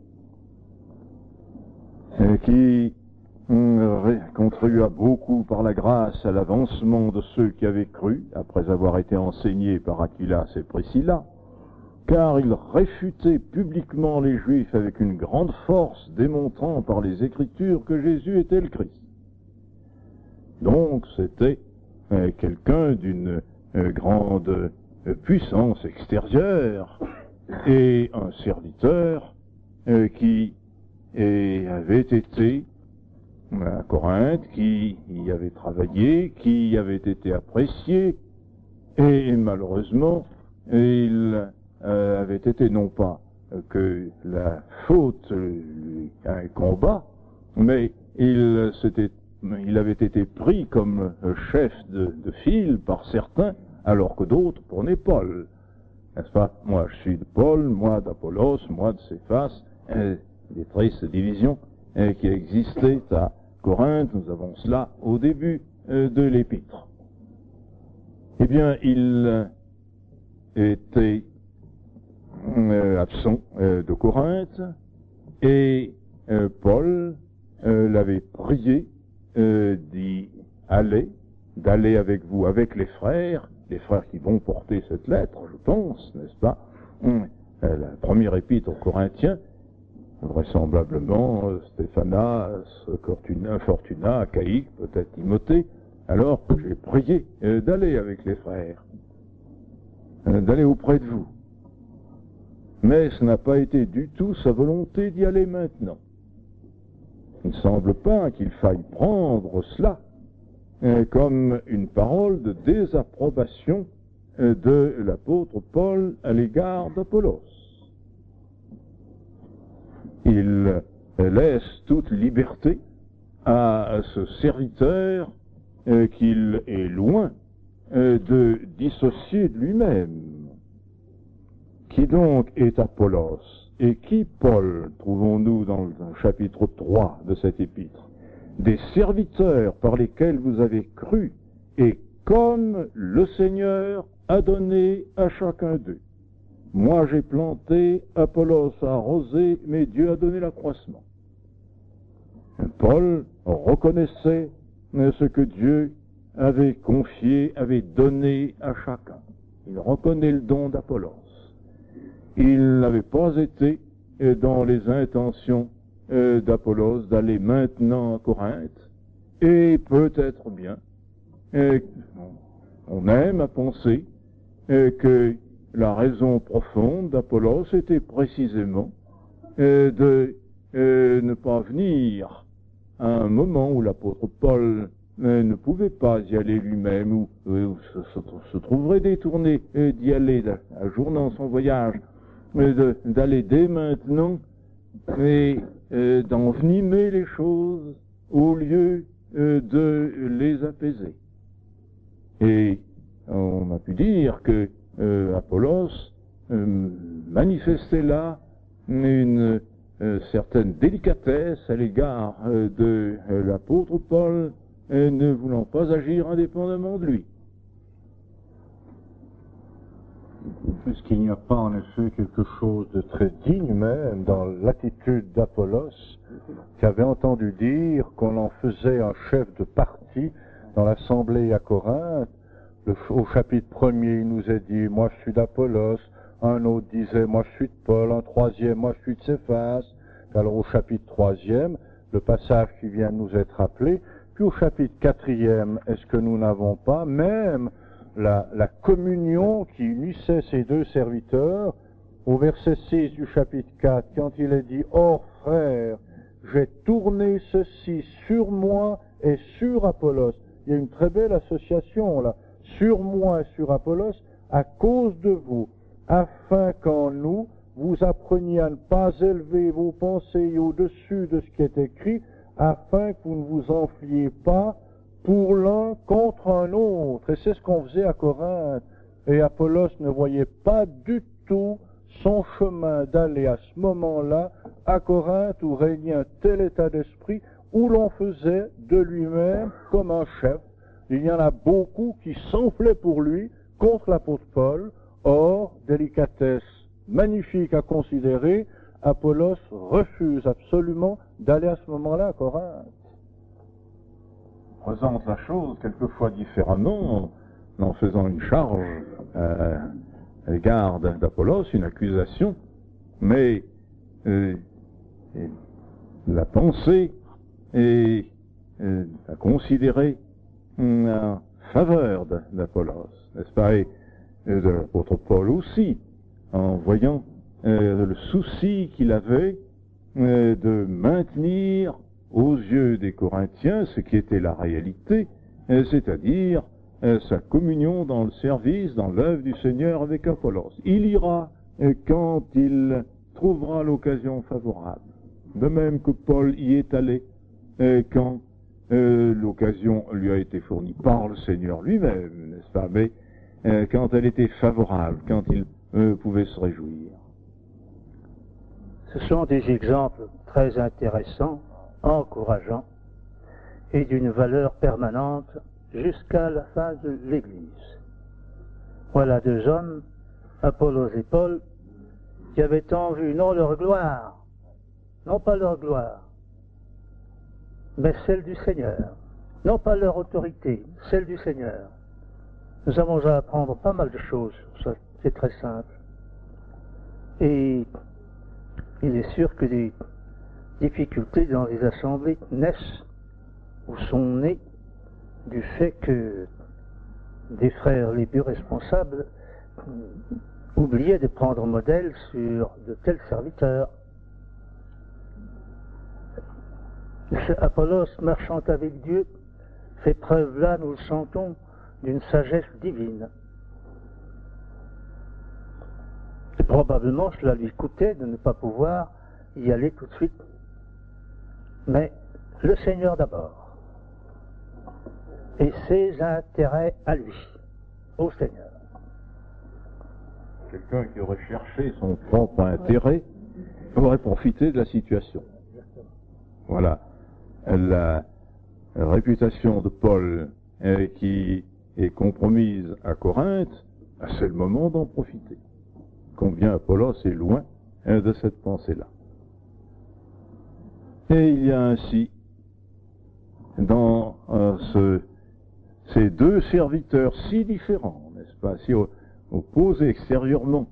B: qui contribua beaucoup par la grâce à l'avancement de ceux qui avaient cru, après avoir été enseignés par Aquilas et Priscilla, car il réfutait publiquement les Juifs avec une grande force, démontrant par les Écritures que Jésus était le Christ. Donc c'était quelqu'un d'une grande puissance extérieure et un serviteur qui avait été à Corinthe, qui y avait travaillé, qui y avait été apprécié, et malheureusement, il avait été non pas que la faute un combat, mais il avait été pris comme chef de file par certains, alors que d'autres prenaient Paul. N'est-ce pas? Moi je suis de Paul, moi d'Apollos, moi de Céphas, des tristes divisions qui existaient à Corinthe. Nous avons cela au début de l'épître. Eh bien, il était absent de Corinthe et Paul l'avait prié d'y aller, d'aller avec vous, avec les frères qui vont porter cette lettre, je pense, n'est-ce pas? La première épître aux Corinthiens, vraisemblablement Stéphanas, Fortuna, Achaïque, peut-être Timothée, alors que j'ai prié d'aller avec les frères, d'aller auprès de vous. Mais ce n'a pas été du tout sa volonté d'y aller maintenant. Il ne semble pas qu'il faille prendre cela comme une parole de désapprobation de l'apôtre Paul à l'égard d'Apollos. Il laisse toute liberté à ce serviteur qu'il est loin de dissocier de lui-même. Qui donc est Apollos? Et qui Paul, trouvons-nous dans le chapitre 3 de cette épître? Des serviteurs par lesquels vous avez cru, et comme le Seigneur a donné à chacun d'eux. Moi j'ai planté, Apollos a arrosé, mais Dieu a donné l'accroissement. Paul reconnaissait ce que Dieu avait confié, avait donné à chacun. Il reconnaît le don d'Apollos. Il n'avait pas été dans les intentions d'Apollos d'aller maintenant à Corinthe, et peut-être bien, on aime à penser que la raison profonde d'Apollos était précisément de ne pas venir à un moment où l'apôtre Paul ne pouvait pas y aller lui-même, ou se trouverait détourné d'y aller, ajournant son voyage, d'aller dès maintenant et d'envenimer les choses au lieu de les apaiser. Et on a pu dire que Apollos manifestait là une certaine délicatesse à l'égard de l'apôtre Paul, ne voulant pas agir indépendamment de lui.
C: Puisqu'il n'y a pas en effet quelque chose de très digne même dans l'attitude d'Apollos, qui avait entendu dire qu'on en faisait un chef de parti dans l'assemblée à Corinthe. Au chapitre 1er, il nous est dit « Moi je suis d'Apollos », un autre disait « Moi je suis de Paul », un troisième « Moi je suis de Céphas ». Alors au chapitre 3e, le passage qui vient de nous être rappelé, puis au chapitre 4e, est-ce que nous n'avons pas même la communion qui unissait ces deux serviteurs, au verset 6 du chapitre 4, quand il est dit « Or, frères, j'ai tourné ceci sur moi et sur Apollos ». Il y a une très belle association là, sur moi et sur Apollos, à cause de vous, afin qu'en nous, vous appreniez à ne pas élever vos pensées au-dessus de ce qui est écrit, afin que vous ne vous enfliez pas pour l'un contre un autre. Et c'est ce qu'on faisait à Corinthe. Et Apollos ne voyait pas du tout son chemin d'aller à ce moment-là à Corinthe où régnait un tel état d'esprit où l'on faisait de lui-même comme un chef. Il y en a beaucoup qui s'enflaient pour lui contre l'apôtre Paul. Or, délicatesse magnifique à considérer, Apollos refuse absolument d'aller à ce moment-là à Corinthe.
B: Présente la chose quelquefois différemment, en faisant une charge à l'égard d'Apollos, une accusation, mais la pensée est à considérer en faveur d'Apollos, n'est-ce pas, et de l'apôtre Paul aussi, en voyant le souci qu'il avait de maintenir aux yeux des Corinthiens ce qui était la réalité, c'est-à-dire sa communion dans le service, dans l'œuvre du Seigneur avec Apollos. Il ira quand il trouvera l'occasion favorable. De même que Paul y est allé quand l'occasion lui a été fournie par le Seigneur lui-même, n'est-ce pas, mais quand elle était favorable, quand il pouvait se réjouir.
D: Ce sont des exemples très intéressants, encourageants et d'une valeur permanente jusqu'à la fin de l'Église. Voilà deux hommes, Apollos et Paul, qui avaient en vue non leur gloire, non pas leur gloire, mais celle du Seigneur. non pas leur autorité, celle du Seigneur. Nous avons à apprendre pas mal de choses, ça c'est très simple. Et il est sûr que des difficultés dans les assemblées naissent ou sont nées du fait que des frères les plus responsables oubliaient de prendre modèle sur de tels serviteurs. Apollos, marchant avec Dieu, fait preuve là, nous le sentons, d'une sagesse divine. Et probablement cela lui coûtait de ne pas pouvoir y aller tout de suite. Mais le Seigneur d'abord. Et ses intérêts à lui, au Seigneur.
B: Quelqu'un qui aurait cherché son propre intérêt aurait profité de la situation. Voilà. La réputation de Paul qui est compromise à Corinthe, c'est le moment d'en profiter. Combien Apollos est loin de cette pensée-là. Et il y a ainsi, dans ces deux serviteurs si différents, n'est-ce pas, si opposés extérieurement,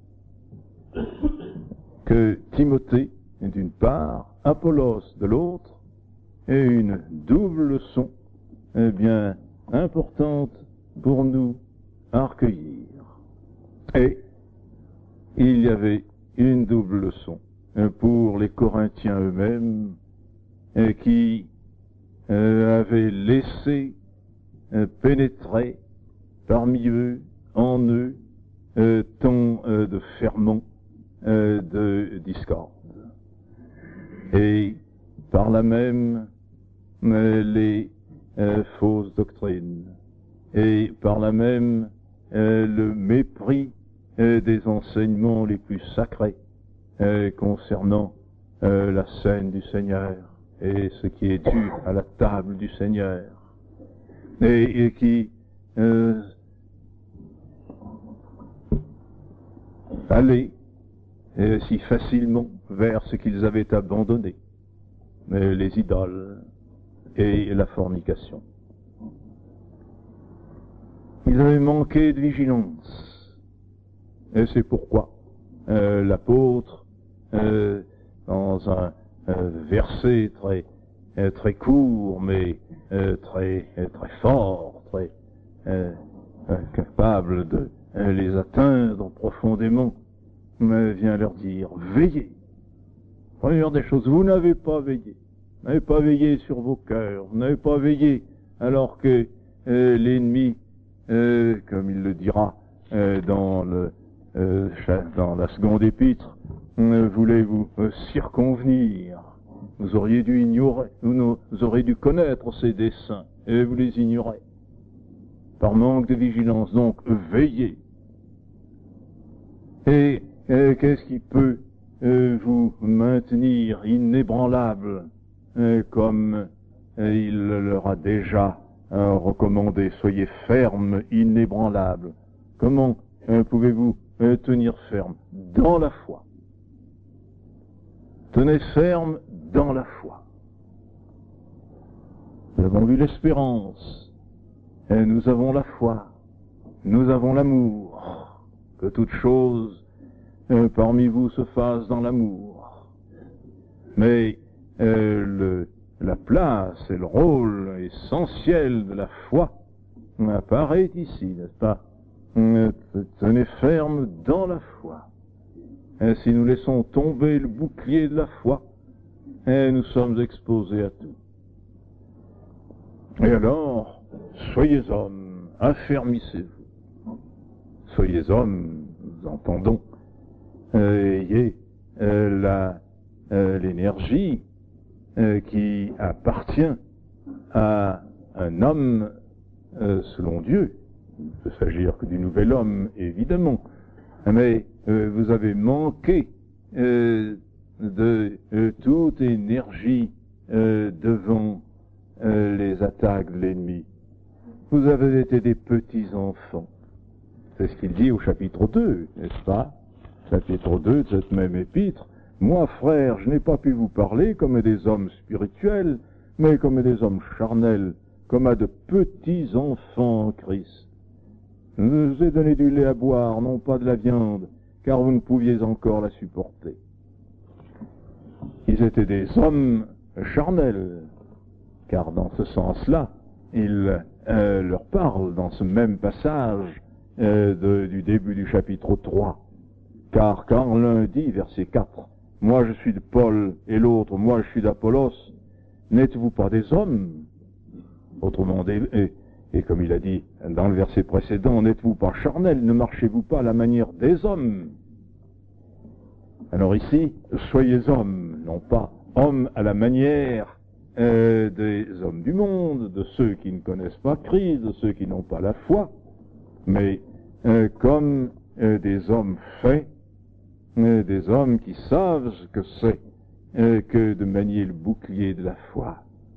B: que Timothée, d'une part, Apollos de l'autre, et une double leçon, bien importante pour nous à recueillir. Et il y avait une double leçon pour les Corinthiens eux-mêmes qui avaient laissé pénétrer parmi eux, en eux, tant de ferments, de discorde. Et par là même les fausses doctrines, et par là même le mépris des enseignements les plus sacrés concernant la scène du Seigneur et ce qui est dû à la table du Seigneur, et qui allaient si facilement vers ce qu'ils avaient abandonné, les idoles et la fornication. Ils avaient manqué de vigilance, et c'est pourquoi l'apôtre, dans un verset très court, mais très fort, très capable de les atteindre profondément, vient leur dire: veillez. Première des choses, vous n'avez pas veillé. Vous n'avez pas veillé sur vos cœurs. Vous n'avez pas veillé alors que l'ennemi, comme il le dira dans la seconde épître, voulait vous circonvenir. Vous auriez dû ignorer, vous auriez dû connaître ses desseins, et vous les ignorez. Par manque de vigilance, donc, veillez. Et qu'est-ce qui peut vous maintenir inébranlable, comme il leur a déjà recommandé? Soyez fermes, inébranlables. Comment pouvez-vous tenir ferme? Dans la foi. Tenez ferme dans la foi. Nous avons vu l'espérance, et nous avons la foi, nous avons l'amour. Que toute chose parmi vous se fasse dans l'amour. Mais la place et le rôle essentiel de la foi apparaît ici, n'est-ce pas? Tenez ferme dans la foi. Et si nous laissons tomber le bouclier de la foi, nous sommes exposés à tout. Et alors, soyez hommes, affermissez-vous. Soyez hommes, nous entendons, ayez l'énergie qui appartient à un homme selon Dieu. Il ne peut s'agir que du nouvel homme, évidemment, mais vous avez manqué de toute énergie devant les attaques de l'ennemi. Vous avez été des petits enfants. C'est ce qu'il dit au chapitre 2, n'est-ce pas? Chapitre 2 de cette même épître. Moi, frère, je n'ai pas pu vous parler comme des hommes spirituels, mais comme des hommes charnels, comme à de petits enfants, Christ. Je vous ai donné du lait à boire, non pas de la viande, car vous ne pouviez encore la supporter. Ils étaient des hommes charnels, car dans ce sens-là, il leur parle dans ce même passage du début du chapitre 3. Car quand l'un dit, verset 4, « Moi je suis de Paul » et l'autre « Moi je suis d'Apollos », n'êtes-vous pas des hommes? Autrement dit, et comme il a dit dans le verset précédent, n'êtes-vous pas charnels? Ne marchez-vous pas à la manière des hommes? Alors ici, soyez hommes, non pas hommes à la manière des hommes du monde, de ceux qui ne connaissent pas Christ, de ceux qui n'ont pas la foi, mais comme des hommes faits, des hommes qui savent ce que c'est que de manier le bouclier de la foi.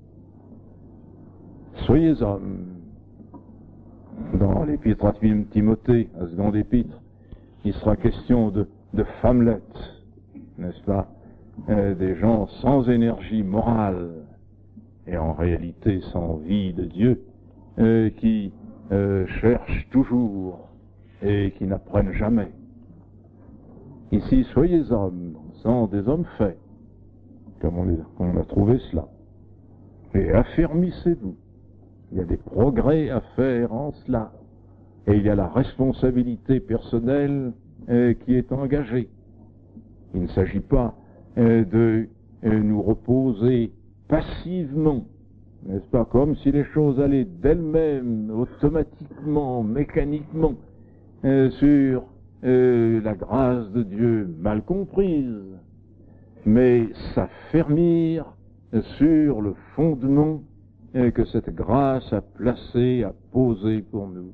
B: Soyez hommes. Dans l'épître à Timothée, la seconde épître, il sera question de femmelettes, n'est-ce pas, des gens sans énergie morale, et en réalité sans vie de Dieu, qui cherchent toujours et qui n'apprennent jamais. Ici, soyez hommes, sans des hommes faits, comme on a trouvé cela, et affermissez-vous. Il y a des progrès à faire en cela, et il y a la responsabilité personnelle qui est engagée. Il ne s'agit pas de nous reposer passivement, n'est-ce pas, comme si les choses allaient d'elles-mêmes, automatiquement, mécaniquement, sur la grâce de Dieu mal comprise, mais s'affermir sur le fondement que cette grâce a placé, a posé pour nous.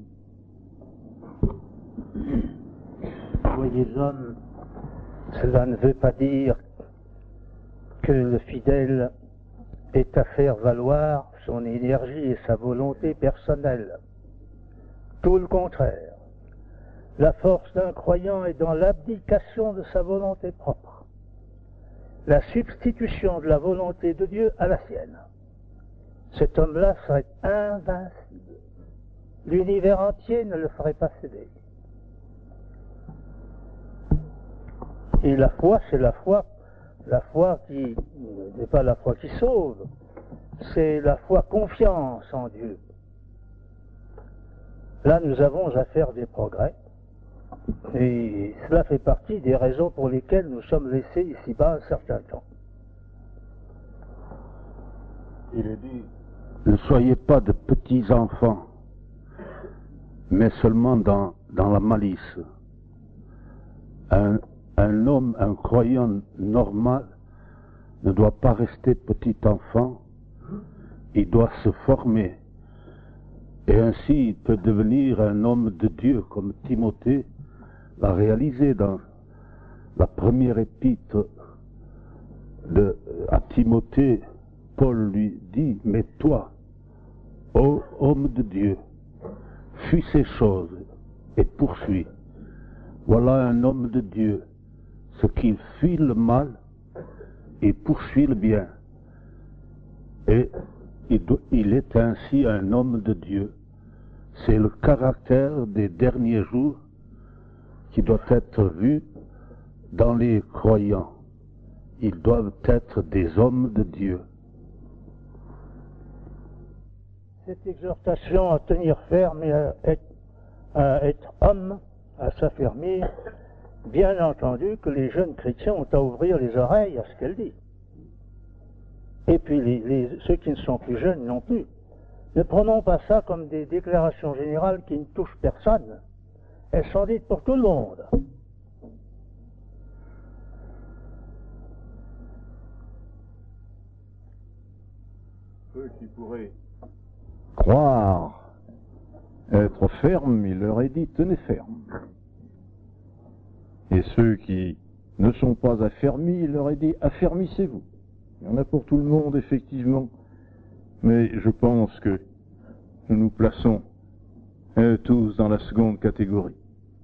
D: Soyez hommes, cela ne veut pas dire que le fidèle est à faire valoir son énergie et sa volonté personnelle. Tout le contraire. La force d'un croyant est dans l'abdication de sa volonté propre, la substitution de la volonté de Dieu à la sienne. Cet homme-là serait invincible. L'univers entier ne le ferait pas céder. Et la foi, c'est la foi qui n'est pas la foi qui sauve, c'est la foi confiance en Dieu. Là, nous avons à faire des progrès, et cela fait partie des raisons pour lesquelles nous sommes laissés ici-bas un certain temps.
E: Il est dit, ne soyez pas de petits enfants, mais seulement dans la malice. Un homme, un croyant normal, ne doit pas rester petit enfant, il doit se former. Et ainsi, il peut devenir un homme de Dieu, comme Timothée l'a réalisé dans la première épître à Timothée. Paul lui dit, mais toi, ô homme de Dieu, fuis ces choses et poursuis. Voilà un homme de Dieu, ce qui fuit le mal et poursuit le bien. Et il est ainsi un homme de Dieu. C'est le caractère des derniers jours qui doit être vu dans les croyants. Ils doivent être des hommes de Dieu.
D: Cette exhortation à tenir ferme et à être homme, à s'affermir, bien entendu que les jeunes chrétiens ont à ouvrir les oreilles à ce qu'elle dit. Et puis ceux qui ne sont plus jeunes non plus. Ne prenons pas ça comme des déclarations générales qui ne touchent personne. Elles sont dites pour tout le monde.
B: Ceux qui pourraient croire être fermes, il leur est dit, tenez ferme. Et ceux qui ne sont pas affermis, il leur est dit, affermissez-vous. Il y en a pour tout le monde, effectivement, mais je pense que nous nous plaçons tous dans la seconde catégorie.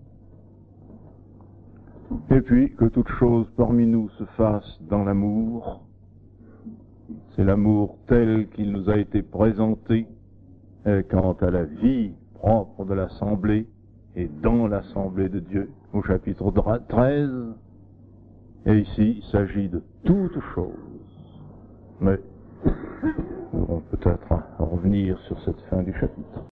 B: Et puis, que toute chose parmi nous se fasse dans l'amour. C'est l'amour tel qu'il nous a été présenté quant à la vie propre de l'Assemblée et dans l'Assemblée de Dieu, au chapitre 13. Et ici, il s'agit de toutes choses. Mais nous allons peut-être revenir sur cette fin du chapitre.